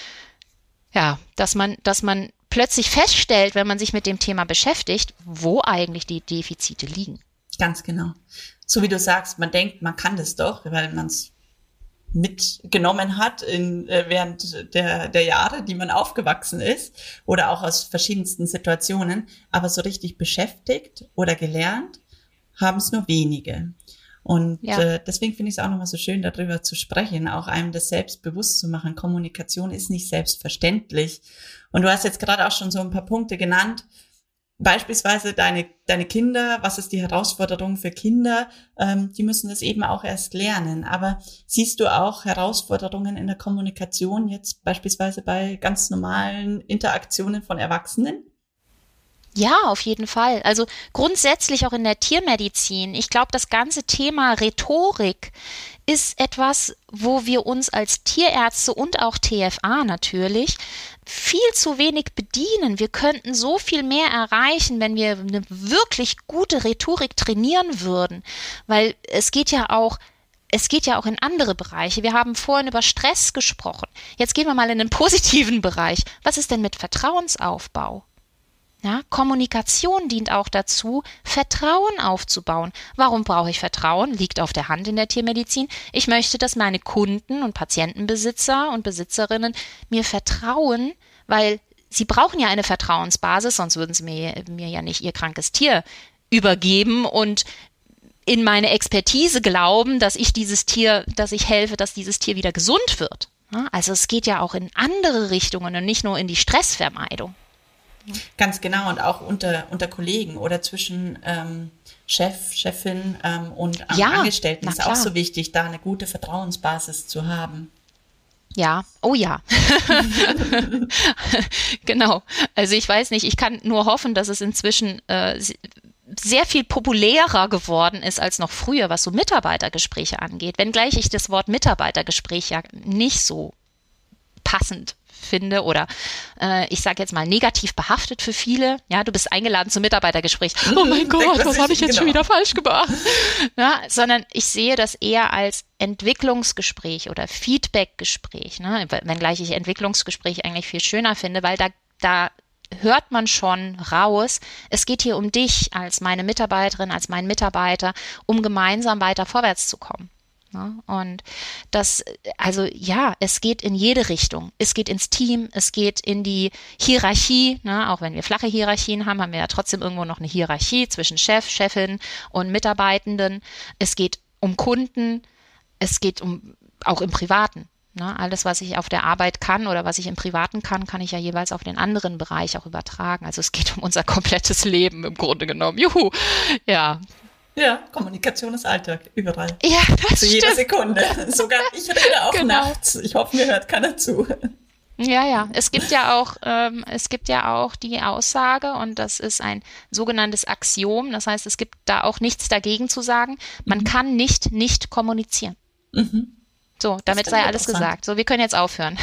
ja, dass man, dass man plötzlich feststellt, wenn man sich mit dem Thema beschäftigt, wo eigentlich die Defizite liegen. Ganz genau. So wie du sagst, man denkt, man kann das doch, weil man es mitgenommen hat in, äh, während der, der Jahre, die man aufgewachsen ist oder auch aus verschiedensten Situationen. Aber so richtig beschäftigt oder gelernt haben es nur wenige. Und ja. äh, deswegen finde ich es auch nochmal so schön, darüber zu sprechen, auch einem das selbst bewusst zu machen. Kommunikation ist nicht selbstverständlich. Und du hast jetzt gerade auch schon so ein paar Punkte genannt. Beispielsweise deine deine Kinder, was ist die Herausforderung für Kinder? Ähm, die müssen das eben auch erst lernen. Aber siehst du auch Herausforderungen in der Kommunikation jetzt beispielsweise bei ganz normalen Interaktionen von Erwachsenen? Ja, auf jeden Fall. Also grundsätzlich auch in der Tiermedizin. Ich glaube, das ganze Thema Rhetorik ist etwas, wo wir uns als Tierärzte und auch T F A natürlich viel zu wenig bedienen. Wir könnten so viel mehr erreichen, wenn wir eine wirklich gute Rhetorik trainieren würden, weil es geht ja auch Es geht ja auch in andere Bereiche. Wir haben vorhin über Stress gesprochen. Jetzt gehen wir mal in den positiven Bereich. Was ist denn mit Vertrauensaufbau? Ja, Kommunikation dient auch dazu, Vertrauen aufzubauen. Warum brauche ich Vertrauen? Liegt auf der Hand in der Tiermedizin. Ich möchte, dass meine Kunden und Patientenbesitzer und Besitzerinnen mir vertrauen, weil sie brauchen ja eine Vertrauensbasis, sonst würden sie mir, mir ja nicht ihr krankes Tier übergeben und in meine Expertise glauben, dass ich dieses Tier, dass ich helfe, dass dieses Tier wieder gesund wird. Ja, also es geht ja auch in andere Richtungen und nicht nur in die Stressvermeidung. Ganz genau, und auch unter unter Kollegen oder zwischen ähm, Chef, Chefin ähm, und ähm, ja, Angestellten ist auch so wichtig, da eine gute Vertrauensbasis zu haben. Ja, oh ja. Genau. Also ich weiß nicht, ich kann nur hoffen, dass es inzwischen äh, sehr viel populärer geworden ist als noch früher, was so Mitarbeitergespräche angeht. Wenngleich ich das Wort Mitarbeitergespräch ja nicht so passend finde oder äh, ich sage jetzt mal negativ behaftet für viele. Ja, du bist eingeladen zum Mitarbeitergespräch. Oh mein Gott, was habe ich jetzt genau. schon wieder falsch gemacht? Ja, sondern ich sehe das eher als Entwicklungsgespräch oder Feedbackgespräch. Ne? Wenngleich ich Entwicklungsgespräch eigentlich viel schöner finde, weil da, da hört man schon raus, es geht hier um dich als meine Mitarbeiterin, als mein Mitarbeiter, um gemeinsam weiter vorwärts zu kommen. Ja, und das, also ja, es geht in jede Richtung. Es geht ins Team, es geht in die Hierarchie, ne? Auch wenn wir flache Hierarchien haben, haben wir ja trotzdem irgendwo noch eine Hierarchie zwischen Chef, Chefin und Mitarbeitenden. Es geht um Kunden, es geht um auch im Privaten. Ne? Alles, was ich auf der Arbeit kann oder was ich im Privaten kann, kann ich ja jeweils auf den anderen Bereich auch übertragen. Also es geht um unser komplettes Leben im Grunde genommen. Juhu, ja. Ja, Kommunikation ist Alltag, überall. Ja, das Zu jeder stimmt. Sekunde. Sogar ich rede auch Genau. nachts. Ich hoffe, mir hört keiner zu. Ja, ja. Es gibt ja auch, ähm, es gibt ja auch die Aussage, und das ist ein sogenanntes Axiom. Das heißt, es gibt da auch nichts dagegen zu sagen. Man mhm. kann nicht nicht kommunizieren. Mhm. So, damit sei alles gesagt. So, wir können jetzt aufhören.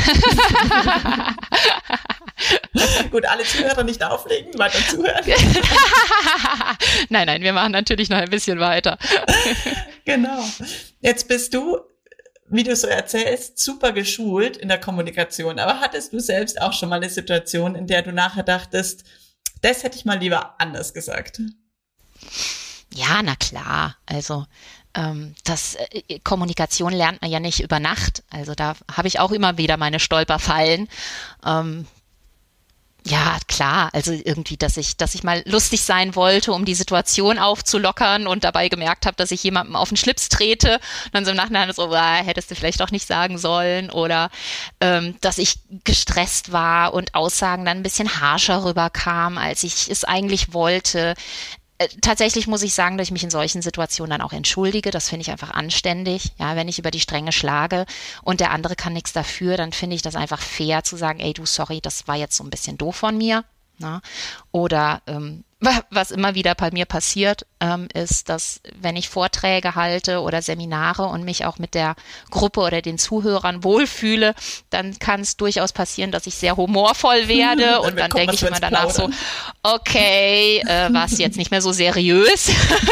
Gut, alle Zuhörer nicht auflegen, weiter zuhören. Nein, nein, wir machen natürlich noch ein bisschen weiter. Genau. Jetzt bist du, wie du so erzählst, super geschult in der Kommunikation. Aber hattest du selbst auch schon mal eine Situation, in der du nachher dachtest, das hätte ich mal lieber anders gesagt? Ja, na klar. Also ähm, das äh, Kommunikation lernt man ja nicht über Nacht. Also da habe ich auch immer wieder meine Stolperfallen. Ähm, Ja, klar, also irgendwie, dass ich, dass ich mal lustig sein wollte, um die Situation aufzulockern und dabei gemerkt habe, dass ich jemandem auf den Schlips trete und dann so im Nachhinein so, ah, hättest du vielleicht doch nicht sagen sollen, oder ähm, dass ich gestresst war und Aussagen dann ein bisschen harscher rüberkamen, als ich es eigentlich wollte. Äh, tatsächlich muss ich sagen, dass ich mich in solchen Situationen dann auch entschuldige. Das finde ich einfach anständig. Ja, wenn ich über die Stränge schlage und der andere kann nichts dafür, dann finde ich das einfach fair zu sagen, ey du, sorry, das war jetzt so ein bisschen doof von mir. Na? Oder ähm, was immer wieder bei mir passiert, ähm, ist, dass wenn ich Vorträge halte oder Seminare und mich auch mit der Gruppe oder den Zuhörern wohlfühle, dann kann es durchaus passieren, dass ich sehr humorvoll werde und dann denke ich immer danach so, okay, äh, war es jetzt nicht mehr so seriös.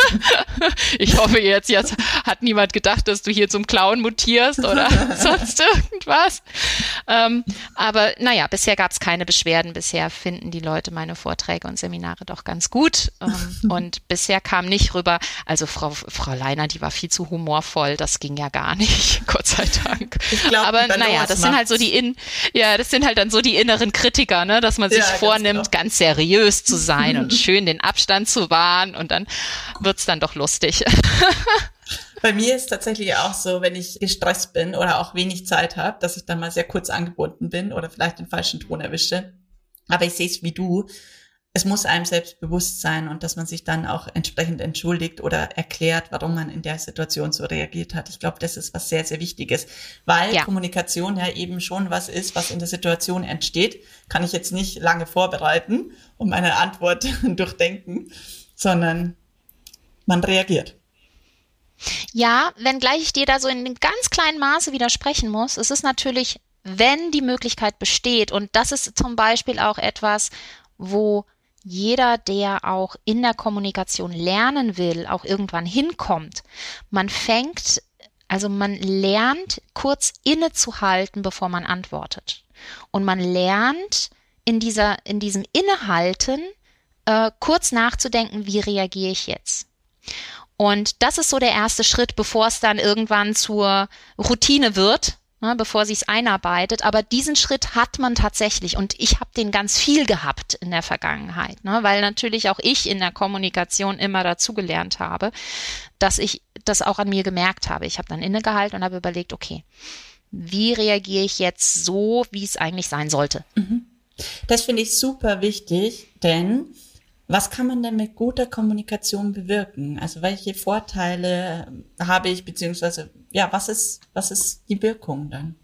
Ich hoffe jetzt, jetzt hat niemand gedacht, dass du hier zum Clown mutierst oder sonst irgendwas. Ähm, aber naja, bisher gab es keine Beschwerden. Bisher finden die Leute meine Vorträge und Seminare doch ganz gut. Ähm, und bisher kam nicht rüber, also Frau, Frau Leiner, die war viel zu humorvoll, das ging ja gar nicht, Gott sei Dank. Ich glaub, aber naja, das sind halt so die in, ja, das sind halt dann so die inneren Kritiker, ne, dass man sich ja, vornimmt, ganz, ganz seriös zu sein und schön den Abstand zu wahren und dann wird's dann doch lustig. Bei mir ist tatsächlich auch so, wenn ich gestresst bin oder auch wenig Zeit habe, dass ich dann mal sehr kurz angebunden bin oder vielleicht den falschen Ton erwische. Aber ich sehe es wie du. Es muss einem selbst bewusst sein und dass man sich dann auch entsprechend entschuldigt oder erklärt, warum man in der Situation so reagiert hat. Ich glaube, das ist was sehr, sehr Wichtiges, weil ja. Kommunikation ja eben schon was ist, was in der Situation entsteht. Kann ich jetzt nicht lange vorbereiten und meine Antwort durchdenken, sondern man reagiert. Ja, wenngleich ich dir da so in einem ganz kleinen Maße widersprechen muss, es ist natürlich, wenn die Möglichkeit besteht, und das ist zum Beispiel auch etwas, wo jeder, der auch in der Kommunikation lernen will, auch irgendwann hinkommt. Man fängt, also man lernt, kurz innezuhalten, bevor man antwortet. Und man lernt in dieser, in diesem Innehalten, äh, kurz nachzudenken, wie reagiere ich jetzt? Und das ist so der erste Schritt, bevor es dann irgendwann zur Routine wird, ne, bevor sich's einarbeitet. Aber diesen Schritt hat man tatsächlich und ich habe den ganz viel gehabt in der Vergangenheit, ne, weil natürlich auch ich in der Kommunikation immer dazugelernt habe, dass ich das auch an mir gemerkt habe. Ich habe dann innegehalten und habe überlegt, okay, wie reagiere ich jetzt so, wie es eigentlich sein sollte? Das finde ich super wichtig, denn was kann man denn mit guter Kommunikation bewirken? Also welche Vorteile habe ich, beziehungsweise, ja, was ist, was ist die Wirkung dann?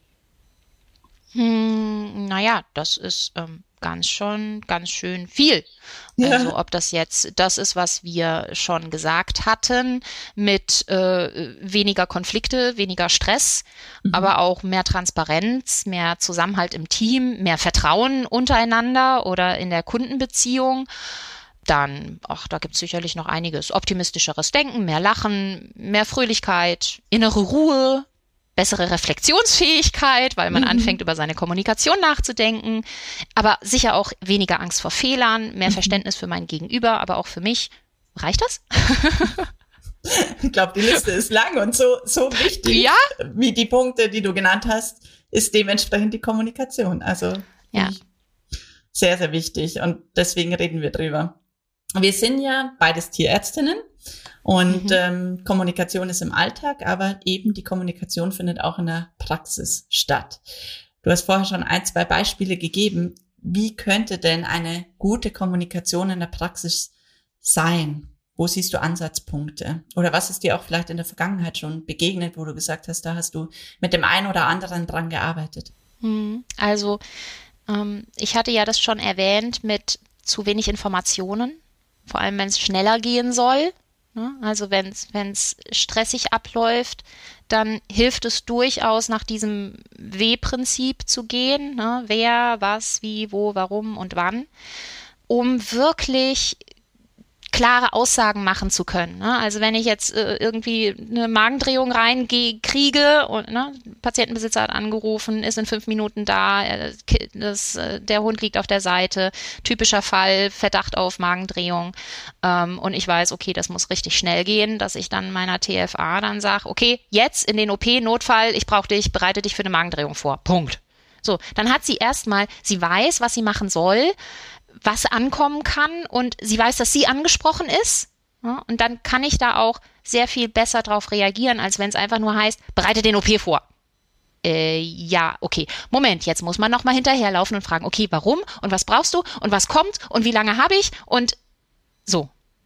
Hm, naja, das ist ähm, ganz schon, ganz schön viel. Ja. Also ob das jetzt das ist, was wir schon gesagt hatten, mit äh, weniger Konflikte, weniger Stress, mhm. aber auch mehr Transparenz, mehr Zusammenhalt im Team, mehr Vertrauen untereinander oder in der Kundenbeziehung. Dann, ach, da gibt es sicherlich noch einiges. Optimistischeres Denken, mehr Lachen, mehr Fröhlichkeit, innere Ruhe, bessere Reflexionsfähigkeit, weil man mhm. anfängt, über seine Kommunikation nachzudenken, aber sicher auch weniger Angst vor Fehlern, mehr mhm. Verständnis für mein Gegenüber, aber auch für mich. Reicht das? Ich glaube, die Liste ist lang und so, so wichtig, ja? Wie die Punkte, die du genannt hast, ist dementsprechend die Kommunikation. Also ja. sehr, sehr wichtig und deswegen reden wir drüber. Wir sind ja beides Tierärztinnen und mhm. ähm, Kommunikation ist im Alltag, aber eben die Kommunikation findet auch in der Praxis statt. Du hast vorher schon ein, zwei Beispiele gegeben. Wie könnte denn eine gute Kommunikation in der Praxis sein? Wo siehst du Ansatzpunkte? Oder was ist dir auch vielleicht in der Vergangenheit schon begegnet, wo du gesagt hast, da hast du mit dem einen oder anderen dran gearbeitet? Also ähm, ich hatte ja das schon erwähnt mit zu wenig Informationen, vor allem wenn es schneller gehen soll. Ne? Also wenn es stressig abläuft, dann hilft es durchaus, nach diesem W-Prinzip zu gehen. Ne? Wer, was, wie, wo, warum und wann, um wirklich klare Aussagen machen zu können. Ne? Also wenn ich jetzt äh, irgendwie eine Magendrehung reinkriege und ne, Patientenbesitzer hat angerufen, ist in fünf Minuten da, äh, das, äh, der Hund liegt auf der Seite, typischer Fall, Verdacht auf Magendrehung ähm, und ich weiß, okay, das muss richtig schnell gehen, dass ich dann meiner T F A dann sage, okay, jetzt in den O P, Notfall, ich brauche dich, bereite dich für eine Magendrehung vor. Punkt. So, dann hat sie erstmal, sie weiß, was sie machen soll, was ankommen kann und sie weiß, dass sie angesprochen ist. Ja, und dann kann ich da auch sehr viel besser drauf reagieren, als wenn es einfach nur heißt, bereite den O P vor. Äh, ja, okay. Moment, jetzt muss man nochmal hinterherlaufen und fragen, okay, warum und was brauchst du und was kommt und wie lange habe ich und so.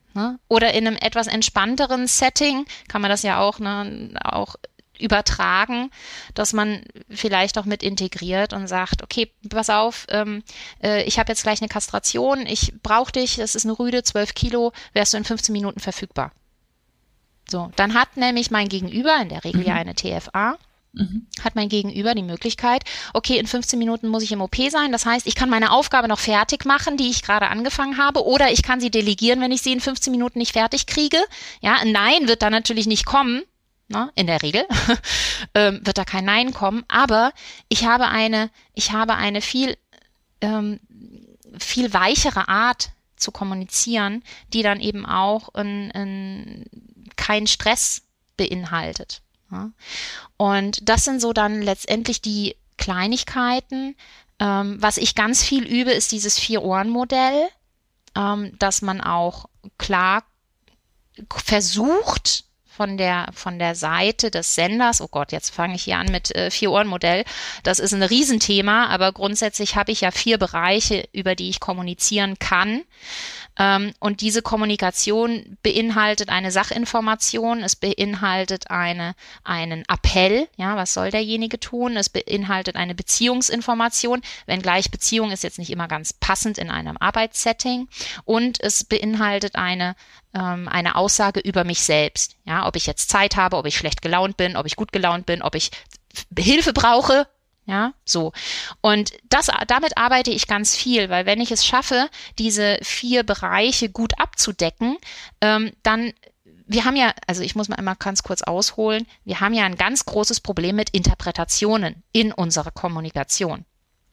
Ne? Oder in einem etwas entspannteren Setting kann man das ja auch, ne, auch übertragen, dass man vielleicht auch mit integriert und sagt, okay, pass auf, ähm, äh, ich habe jetzt gleich eine Kastration, ich brauche dich, das ist eine Rüde, zwölf Kilo, wärst du in fünfzehn Minuten verfügbar. So, dann hat nämlich mein Gegenüber, in der Regel mhm. ja eine T F A, mhm. hat mein Gegenüber die Möglichkeit, okay, in fünfzehn Minuten muss ich im O P sein, das heißt, ich kann meine Aufgabe noch fertig machen, die ich gerade angefangen habe, oder ich kann sie delegieren, wenn ich sie in fünfzehn Minuten nicht fertig kriege. Ja, ein Nein wird da natürlich nicht kommen, ne, in der Regel ähm, wird da kein Nein kommen, aber ich habe eine, ich habe eine viel, ähm, viel weichere Art zu kommunizieren, die dann eben auch in, in keinen Stress beinhaltet. Ja. Und das sind so dann letztendlich die Kleinigkeiten. Ähm, was ich ganz viel übe, ist dieses Vier-Ohren-Modell, ähm, dass man auch klar versucht, von der, von der Seite des Senders, oh Gott, jetzt fange ich hier an mit äh, Vier-Ohren-Modell, das ist ein Riesenthema, aber grundsätzlich habe ich ja vier Bereiche, über die ich kommunizieren kann. Ähm, und diese Kommunikation beinhaltet eine Sachinformation, es beinhaltet eine, einen Appell, ja, was soll derjenige tun, es beinhaltet eine Beziehungsinformation, wenngleich Beziehung ist jetzt nicht immer ganz passend in einem Arbeitssetting, und es beinhaltet eine ähm, eine Aussage über mich selbst, ja, ob ich jetzt Zeit habe, ob ich schlecht gelaunt bin, ob ich gut gelaunt bin, ob ich Hilfe brauche. Ja, so. Und das, damit arbeite ich ganz viel, weil wenn ich es schaffe, diese vier Bereiche gut abzudecken, ähm, dann, wir haben ja, also ich muss mal einmal ganz kurz ausholen, wir haben ja ein ganz großes Problem mit Interpretationen in unserer Kommunikation.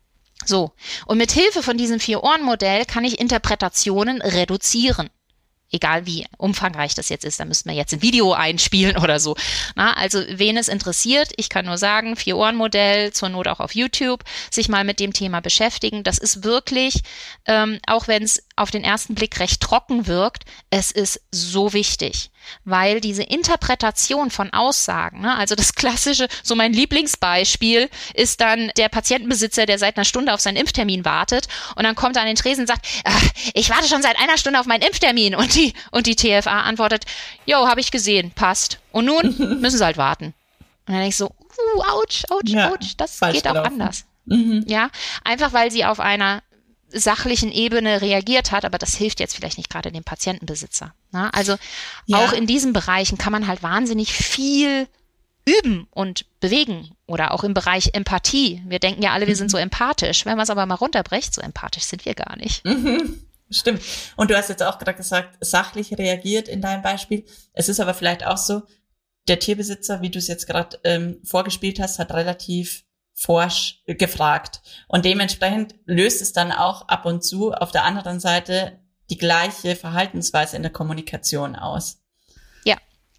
So. Und mit Hilfe von diesem Vier-Ohren-Modell kann ich Interpretationen reduzieren. Egal wie umfangreich das jetzt ist, da müssten wir jetzt ein Video einspielen oder so. Na, also wen es interessiert, ich kann nur sagen, Vier-Ohren-Modell, zur Not auch auf YouTube, sich mal mit dem Thema beschäftigen. Das ist wirklich, ähm, auch wenn es auf den ersten Blick recht trocken wirkt, es ist so wichtig, weil diese Interpretation von Aussagen, ne, also das klassische, so mein Lieblingsbeispiel ist dann der Patientenbesitzer, der seit einer Stunde auf seinen Impftermin wartet, und dann kommt er an den Tresen und sagt, ich warte schon seit einer Stunde auf meinen Impftermin, und die, und die T F A antwortet, jo, habe ich gesehen, passt. Und nun müssen sie halt warten. Und dann denke ich so, uh, ouch, ouch, ja, ouch, das geht auch gelaufen. Anders. Mhm. Ja, einfach weil sie auf einer sachlichen Ebene reagiert hat, aber das hilft jetzt vielleicht nicht gerade dem Patientenbesitzer. Na, also ja. Auch in diesen Bereichen kann man halt wahnsinnig viel üben und bewegen, oder auch im Bereich Empathie. Wir denken ja alle, wir sind so empathisch. Wenn man es aber mal runterbricht, so empathisch sind wir gar nicht. Mhm. Stimmt. Und du hast jetzt auch gerade gesagt, sachlich reagiert in deinem Beispiel. Es ist aber vielleicht auch so, der Tierbesitzer, wie du es jetzt gerade ähm, vorgespielt hast, hat relativ forsch gefragt. Und dementsprechend löst es dann auch ab und zu auf der anderen Seite die gleiche Verhaltensweise in der Kommunikation aus. Ja.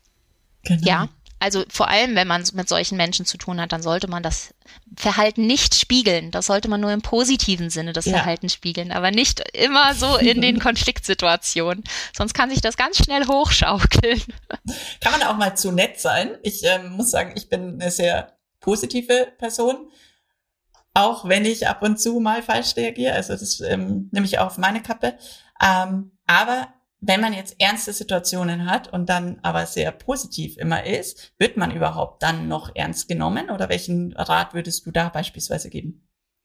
Genau. Ja. Also vor allem, wenn man mit solchen Menschen zu tun hat, dann sollte man das Verhalten nicht spiegeln. Das sollte man nur im positiven Sinne das ja. Verhalten spiegeln, aber nicht immer so in den Konfliktsituationen. Sonst kann sich das ganz schnell hochschaukeln. Kann man auch mal zu nett sein. Ich ähm, muss sagen, ich bin eine sehr positive Person, auch wenn ich ab und zu mal falsch reagiere. Also das ähm, nehme ich auch auf meine Kappe. Ähm, aber wenn man jetzt ernste Situationen hat und dann aber sehr positiv immer ist, wird man überhaupt dann noch ernst genommen? Oder welchen Rat würdest du da beispielsweise geben?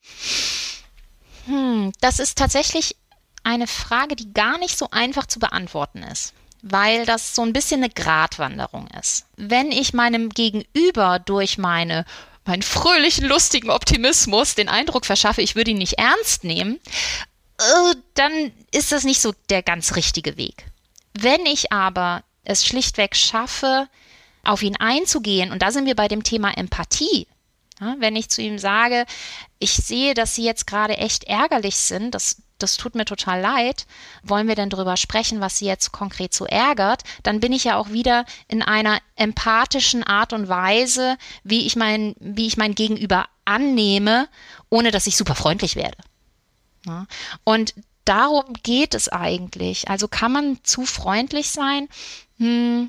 Hm, das ist tatsächlich eine Frage, die gar nicht so einfach zu beantworten ist, weil das so ein bisschen eine Gratwanderung ist. Wenn ich meinem Gegenüber durch meine meinen fröhlichen, lustigen Optimismus den Eindruck verschaffe, ich würde ihn nicht ernst nehmen, dann ist das nicht so der ganz richtige Weg. Wenn ich aber es schlichtweg schaffe, auf ihn einzugehen, und da sind wir bei dem Thema Empathie, ja, wenn ich zu ihm sage, ich sehe, dass Sie jetzt gerade echt ärgerlich sind, das, das tut mir total leid, wollen wir denn drüber sprechen, was Sie jetzt konkret so ärgert, dann bin ich ja auch wieder in einer empathischen Art und Weise, wie ich mein, wie ich mein Gegenüber annehme, ohne dass ich super freundlich werde. Ja, und darum geht es eigentlich. Also kann man zu freundlich sein? Hm,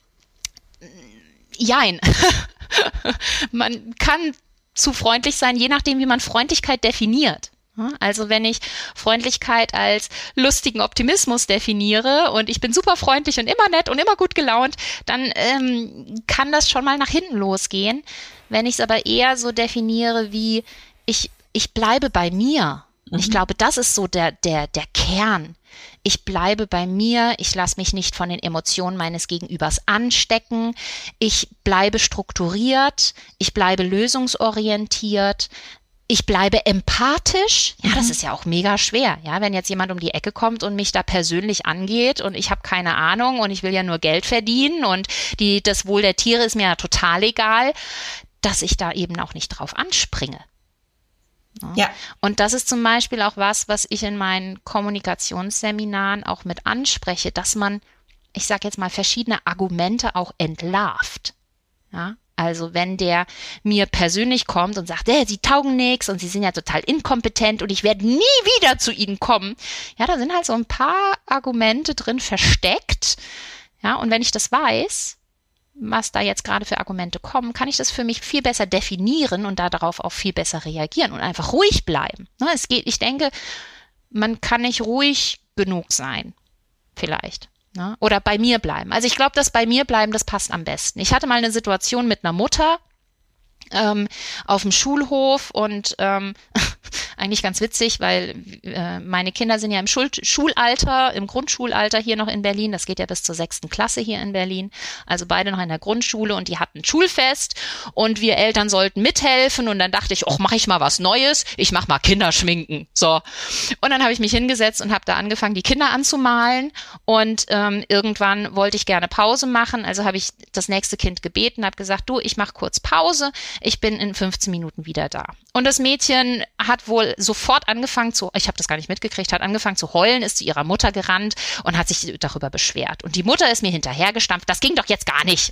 jein. Man kann zu freundlich sein, je nachdem, wie man Freundlichkeit definiert. Also wenn ich Freundlichkeit als lustigen Optimismus definiere und ich bin super freundlich und immer nett und immer gut gelaunt, dann ähm, kann das schon mal nach hinten losgehen. Wenn ich es aber eher so definiere wie ich, ich bleibe bei mir. Mhm. Ich glaube, das ist so der, der, der Kern. Ich bleibe bei mir, ich lasse mich nicht von den Emotionen meines Gegenübers anstecken, ich bleibe strukturiert, ich bleibe lösungsorientiert, ich bleibe empathisch. Ja, das ist ja auch mega schwer. Ja, wenn jetzt jemand um die Ecke kommt und mich da persönlich angeht und ich habe keine Ahnung und ich will ja nur Geld verdienen und die, das Wohl der Tiere ist mir ja total egal, dass ich da eben auch nicht drauf anspringe. Ja. Ja. Und das ist zum Beispiel auch was, was ich in meinen Kommunikationsseminaren auch mit anspreche, dass man, ich sage jetzt mal, verschiedene Argumente auch entlarvt. Ja. Also wenn der mir persönlich kommt und sagt, hey, Sie taugen nichts und Sie sind ja total inkompetent und ich werde nie wieder zu Ihnen kommen. Ja, da sind halt so ein paar Argumente drin versteckt. Ja, und wenn ich das weiß, was da jetzt gerade für Argumente kommen, kann ich das für mich viel besser definieren und da darauf auch viel besser reagieren und einfach ruhig bleiben. Ne, es geht, ich denke, man kann nicht ruhig genug sein, vielleicht. Ne? Oder bei mir bleiben. Also ich glaube, das bei mir bleiben, das passt am besten. Ich hatte mal eine Situation mit einer Mutter ähm, auf dem Schulhof und ähm, eigentlich ganz witzig, weil äh, meine Kinder sind ja im Schul- Schulalter, im Grundschulalter hier noch in Berlin. Das geht ja bis zur sechsten Klasse hier in Berlin. Also beide noch in der Grundschule und die hatten Schulfest und wir Eltern sollten mithelfen und dann dachte ich, ach, mache ich mal was Neues. Ich mache mal Kinderschminken. So. Und dann habe ich mich hingesetzt und habe da angefangen, die Kinder anzumalen und ähm, irgendwann wollte ich gerne Pause machen. Also habe ich das nächste Kind gebeten, habe gesagt, du, ich mache kurz Pause. Ich bin in fünfzehn Minuten wieder da. Und das Mädchen hat wohl sofort angefangen zu, ich habe das gar nicht mitgekriegt, hat angefangen zu heulen, ist zu ihrer Mutter gerannt und hat sich darüber beschwert. Und die Mutter ist mir hinterhergestampft, das ging doch jetzt gar nicht.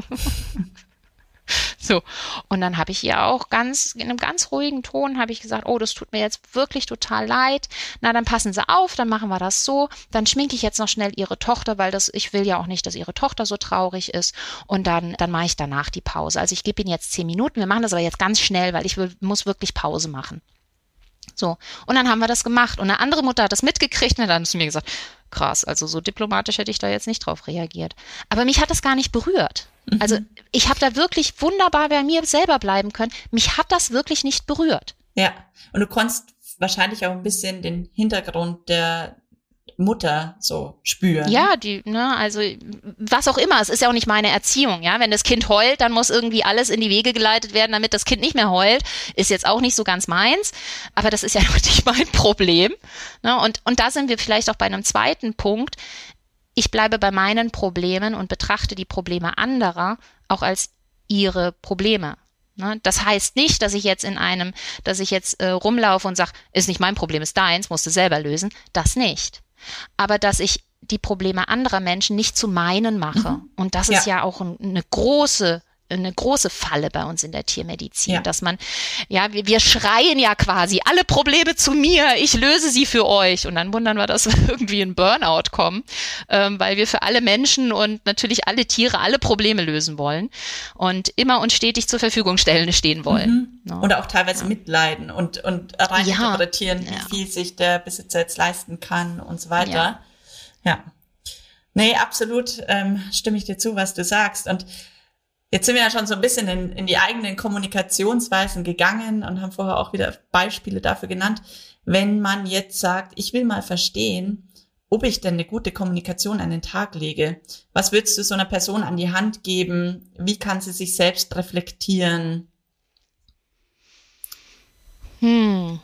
So, und dann habe ich ihr auch ganz, in einem ganz ruhigen Ton habe ich gesagt, oh, das tut mir jetzt wirklich total leid. Na, dann passen Sie auf, dann machen wir das so. Dann schminke ich jetzt noch schnell Ihre Tochter, weil das, ich will ja auch nicht, dass Ihre Tochter so traurig ist. Und dann, dann mache ich danach die Pause. Also ich gebe Ihnen jetzt zehn Minuten, wir machen das aber jetzt ganz schnell, weil ich will, muss wirklich Pause machen. So, und dann haben wir das gemacht. Und eine andere Mutter hat das mitgekriegt und dann hat sie mir gesagt, krass, also so diplomatisch hätte ich da jetzt nicht drauf reagiert. Aber mich hat das gar nicht berührt. Mhm. Also ich habe da wirklich wunderbar bei mir selber bleiben können. Mich hat das wirklich nicht berührt. Ja, und du konntest wahrscheinlich auch ein bisschen den Hintergrund der Mutter so spüren. Ja, die, ne, also was auch immer, es ist ja auch nicht meine Erziehung, ja, wenn das Kind heult, dann muss irgendwie alles in die Wege geleitet werden, damit das Kind nicht mehr heult, ist jetzt auch nicht so ganz meins, aber das ist ja nicht mein Problem, ne, und, und da sind wir vielleicht auch bei einem zweiten Punkt, ich bleibe bei meinen Problemen und betrachte die Probleme anderer auch als ihre Probleme. Ne? Das heißt nicht, dass ich jetzt in einem, dass ich jetzt äh, rumlaufe und sage, ist nicht mein Problem, ist deins, musst du selber lösen, das nicht. Aber dass ich die Probleme anderer Menschen nicht zu meinen mache. Mhm. Und das ist ja, ja auch ein, eine große, eine große Falle bei uns in der Tiermedizin, ja. dass man, ja, wir, wir schreien ja quasi, alle Probleme zu mir, ich löse sie für euch. Und dann wundern wir, dass wir irgendwie in Burnout kommen, ähm, weil wir für alle Menschen und natürlich alle Tiere alle Probleme lösen wollen und immer und stetig zur Verfügung stellen, stehen wollen. Mhm. No. Oder auch teilweise ja. mitleiden und, und reininterpretieren, ja. wie ja. viel sich der Besitzer jetzt leisten kann und so weiter. Ja. ja. Nee, absolut ähm, stimme ich dir zu, was du sagst. Und jetzt sind wir ja schon so ein bisschen in, in die eigenen Kommunikationsweisen gegangen und haben vorher auch wieder Beispiele dafür genannt. Wenn man jetzt sagt, ich will mal verstehen, ob ich denn eine gute Kommunikation an den Tag lege, was würdest du so einer Person an die Hand geben? Wie kann sie sich selbst reflektieren? Hm.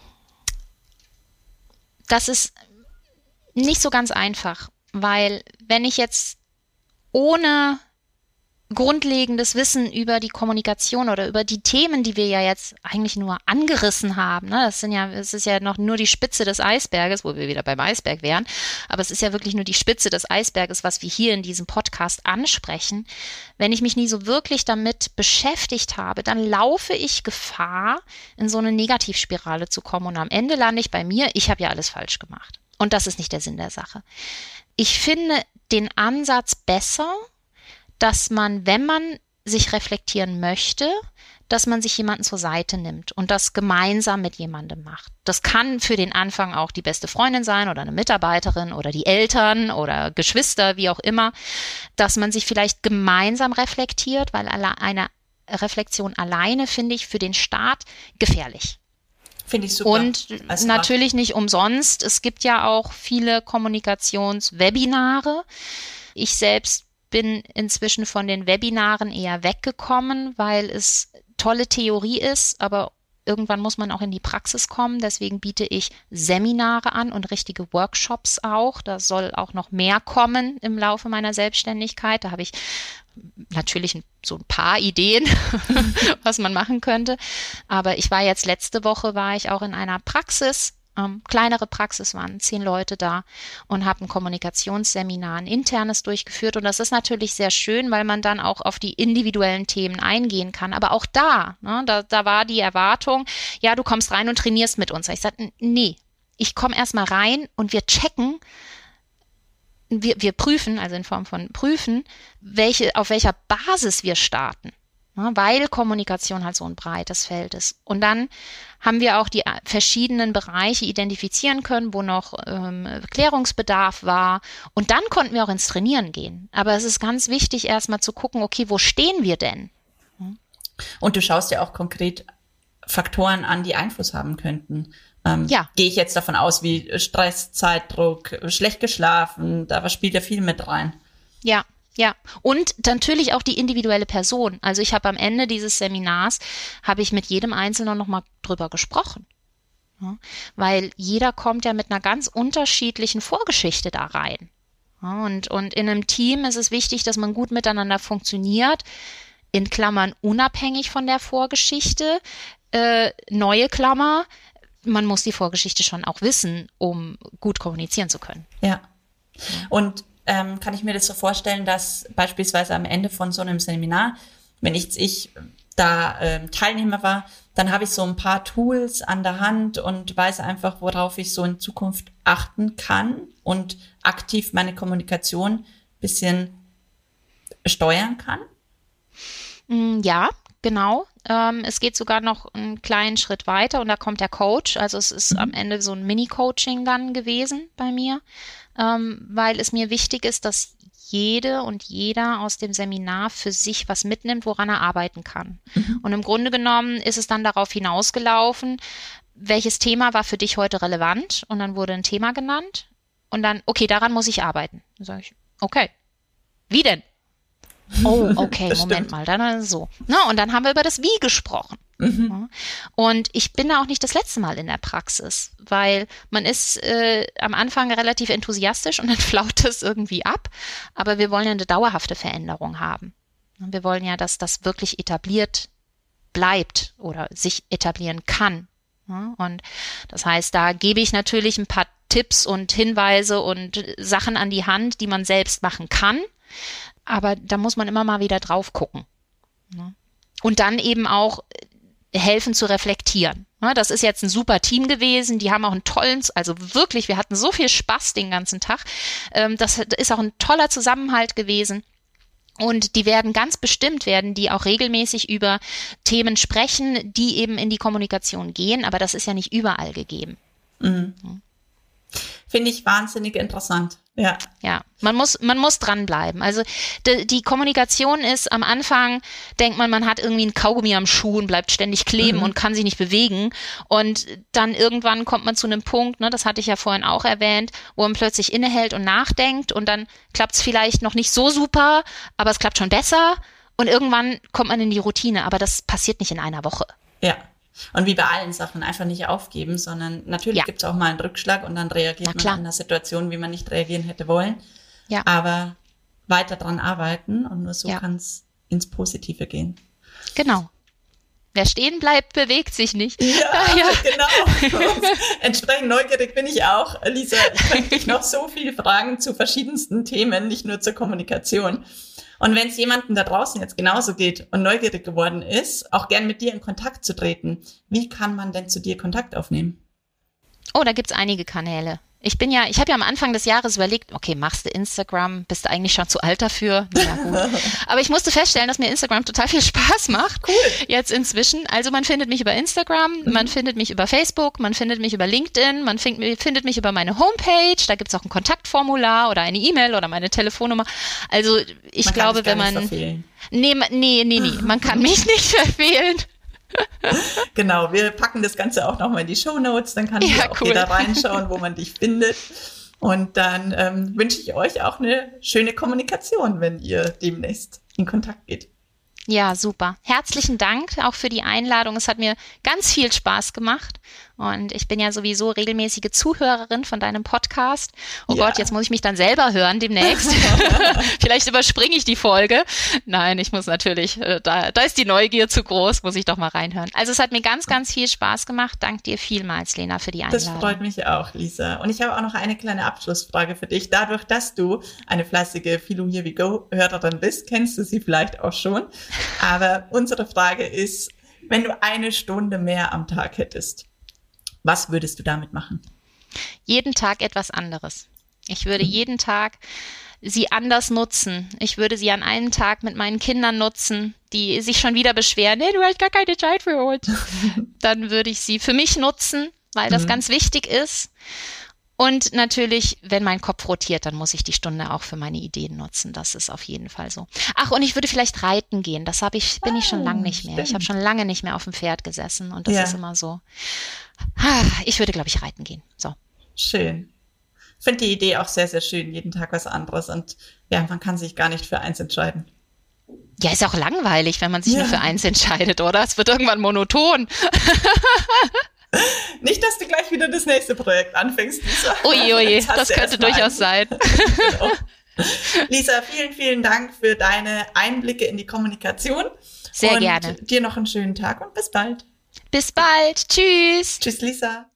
Das ist nicht so ganz einfach, weil wenn ich jetzt ohne grundlegendes Wissen über die Kommunikation oder über die Themen, die wir ja jetzt eigentlich nur angerissen haben. Ne? Das sind ja, es ist ja noch nur die Spitze des Eisberges, wo wir wieder beim Eisberg wären. Aber es ist ja wirklich nur die Spitze des Eisberges, was wir hier in diesem Podcast ansprechen. Wenn ich mich nie so wirklich damit beschäftigt habe, dann laufe ich Gefahr, in so eine Negativspirale zu kommen. Und am Ende lande ich bei mir, ich habe ja alles falsch gemacht. Und das ist nicht der Sinn der Sache. Ich finde den Ansatz besser, dass man, wenn man sich reflektieren möchte, dass man sich jemanden zur Seite nimmt und das gemeinsam mit jemandem macht. Das kann für den Anfang auch die beste Freundin sein oder eine Mitarbeiterin oder die Eltern oder Geschwister, wie auch immer, dass man sich vielleicht gemeinsam reflektiert, weil eine Reflexion alleine finde ich für den Start gefährlich. Finde ich super. Und natürlich nicht umsonst. Es gibt ja auch viele Kommunikationswebinare. Ich selbst bin inzwischen von den Webinaren eher weggekommen, weil es tolle Theorie ist, aber irgendwann muss man auch in die Praxis kommen. Deswegen biete ich Seminare an und richtige Workshops auch. Da soll auch noch mehr kommen im Laufe meiner Selbstständigkeit. Da habe ich natürlich so ein paar Ideen, was man machen könnte. Aber ich war jetzt letzte Woche, war ich auch in einer Praxis, ähm, kleinere Praxis, waren zehn Leute da und habe ein Kommunikationsseminar, ein internes durchgeführt. Und das ist natürlich sehr schön, weil man dann auch auf die individuellen Themen eingehen kann. Aber auch da, ne, da, da war die Erwartung, ja, du kommst rein und trainierst mit uns. Ich sagte, nee, ich komme erstmal rein und wir checken, Wir, wir prüfen, also in Form von prüfen, welche, auf welcher Basis wir starten, ja, weil Kommunikation halt so ein breites Feld ist. Und dann haben wir auch die verschiedenen Bereiche identifizieren können, wo noch ähm, Klärungsbedarf war. Und dann konnten wir auch ins Trainieren gehen. Aber es ist ganz wichtig, erstmal zu gucken, okay, wo stehen wir denn? Ja. Und du schaust ja auch konkret Faktoren an, die Einfluss haben könnten. Ähm, ja. Gehe ich jetzt davon aus, wie Stress, Zeitdruck, schlecht geschlafen, da spielt ja viel mit rein. Ja, ja. Und natürlich auch die individuelle Person. Also ich habe am Ende dieses Seminars, habe ich mit jedem Einzelnen nochmal drüber gesprochen. Ja, weil jeder kommt ja mit einer ganz unterschiedlichen Vorgeschichte da rein. Ja, und, und in einem Team ist es wichtig, dass man gut miteinander funktioniert, in Klammern unabhängig von der Vorgeschichte, äh, neue Klammer, man muss die Vorgeschichte schon auch wissen, um gut kommunizieren zu können. Ja. Und ähm, kann ich mir das so vorstellen, dass beispielsweise am Ende von so einem Seminar, wenn ich, ich da ähm, Teilnehmer war, dann habe ich so ein paar Tools an der Hand und weiß einfach, worauf ich so in Zukunft achten kann und aktiv meine Kommunikation ein bisschen steuern kann? Ja, genau. Ähm, es geht sogar noch einen kleinen Schritt weiter und da kommt der Coach. Also es ist mhm. am Ende so ein Mini-Coaching dann gewesen bei mir, ähm, weil es mir wichtig ist, dass jede und jeder aus dem Seminar für sich was mitnimmt, woran er arbeiten kann. Mhm. Und im Grunde genommen ist es dann darauf hinausgelaufen, welches Thema war für dich heute relevant? Und dann wurde ein Thema genannt und dann, okay, daran muss ich arbeiten. Dann sage ich, okay, wie denn? Oh, okay, das Moment stimmt. mal, dann so. Na, und dann haben wir über das Wie gesprochen. Mhm. Und ich bin da auch nicht das letzte Mal in der Praxis, weil man ist äh, am Anfang relativ enthusiastisch und dann flaut es irgendwie ab. Aber wir wollen ja eine dauerhafte Veränderung haben. Wir wollen ja, dass das wirklich etabliert bleibt oder sich etablieren kann. Und das heißt, da gebe ich natürlich ein paar Tipps und Hinweise und Sachen an die Hand, die man selbst machen kann. Aber da muss man immer mal wieder drauf gucken. Und dann eben auch helfen zu reflektieren. Das ist jetzt ein super Team gewesen. Die haben auch einen tollen, also wirklich, wir hatten so viel Spaß den ganzen Tag. Das ist auch ein toller Zusammenhalt gewesen. Und die werden ganz bestimmt, werden die auch regelmäßig über Themen sprechen, die eben in die Kommunikation gehen. Aber das ist ja nicht überall gegeben. Mhm. Finde ich wahnsinnig interessant. Ja. Ja, man muss, man muss dranbleiben. Also die, die Kommunikation ist am Anfang, denkt man, man hat irgendwie ein Kaugummi am Schuh und bleibt ständig kleben mhm. und kann sich nicht bewegen. Und dann irgendwann kommt man zu einem Punkt, ne, das hatte ich ja vorhin auch erwähnt, wo man plötzlich innehält und nachdenkt und dann klappt es vielleicht noch nicht so super, aber es klappt schon besser und irgendwann kommt man in die Routine. Aber das passiert nicht in einer Woche. Ja. Und wie bei allen Sachen einfach nicht aufgeben, sondern natürlich ja. gibt es auch mal einen Rückschlag und dann reagiert man in einer Situation, wie man nicht reagieren hätte wollen. Ja. Aber weiter dran arbeiten und nur so ja. kann es ins Positive gehen. Genau. Wer stehen bleibt, bewegt sich nicht. Ja, ja. genau. Entsprechend neugierig bin ich auch. Lisa, ich könnte dich noch so viel fragen zu verschiedensten Themen, nicht nur zur Kommunikation. Und wenn es jemandem da draußen jetzt genauso geht und neugierig geworden ist, auch gern mit dir in Kontakt zu treten, wie kann man denn zu dir Kontakt aufnehmen? Oh, da gibt's einige Kanäle. Ich bin ja, ich habe ja am Anfang des Jahres überlegt, okay, machst du Instagram, bist du eigentlich schon zu alt dafür? Ja, gut. Aber ich musste feststellen, dass mir Instagram total viel Spaß macht. Cool. Jetzt inzwischen. Also man findet mich über Instagram, mhm. man findet mich über Facebook, man findet mich über LinkedIn, man find, findet mich über meine Homepage, da gibt's auch ein Kontaktformular oder eine E-Mail oder meine Telefonnummer. Also ich man glaube, wenn man... Nee, nee, nee, nee, man kann mich nicht verfehlen. Genau, wir packen das Ganze auch nochmal in die Shownotes, dann kann ja, auch cool. jeder reinschauen, wo man dich findet. Und dann ähm, wünsche ich euch auch eine schöne Kommunikation, wenn ihr demnächst in Kontakt geht. Ja, super. Herzlichen Dank auch für die Einladung. Es hat mir ganz viel Spaß gemacht und ich bin ja sowieso regelmäßige Zuhörerin von deinem Podcast. Oh ja. Gott, jetzt muss ich mich dann selber hören demnächst. Vielleicht überspringe ich die Folge. Nein, ich muss natürlich, da, da ist die Neugier zu groß, muss ich doch mal reinhören. Also es hat mir ganz, ganz viel Spaß gemacht. Dank dir vielmals, Lena, für die Einladung. Das freut mich auch, Lisa. Und ich habe auch noch eine kleine Abschlussfrage für dich. Dadurch, dass du eine fleißige Philo Here We Go Hörerin bist, kennst du sie vielleicht auch schon. Aber unsere Frage ist, wenn du eine Stunde mehr am Tag hättest, was würdest du damit machen? Jeden Tag etwas anderes. Ich würde mhm. jeden Tag sie anders nutzen. Ich würde sie an einem Tag mit meinen Kindern nutzen, die sich schon wieder beschweren, nee, du hast gar keine Zeit für uns. Dann würde ich sie für mich nutzen, weil das mhm. ganz wichtig ist. Und natürlich, wenn mein Kopf rotiert, dann muss ich die Stunde auch für meine Ideen nutzen. Das ist auf jeden Fall so. Ach, und ich würde vielleicht reiten gehen. Das habe ich, bin ich schon lange nicht mehr. Ich habe schon lange nicht mehr auf dem Pferd gesessen und das ja. ist immer so. Ich würde, glaube ich, reiten gehen. So. Schön. Ich finde die Idee auch sehr, sehr schön. Jeden Tag was anderes und ja, man kann sich gar nicht für eins entscheiden. Ja, ist auch langweilig, wenn man sich ja. nur für eins entscheidet, oder? Es wird irgendwann monoton. Nicht, dass du gleich wieder das nächste Projekt anfängst, Lisa. Ui, ui, das könnte durchaus sein. Genau. Lisa, vielen, vielen Dank für deine Einblicke in die Kommunikation. Sehr und gerne. Dir noch einen schönen Tag und bis bald. Bis bald. Tschüss. Tschüss, Lisa.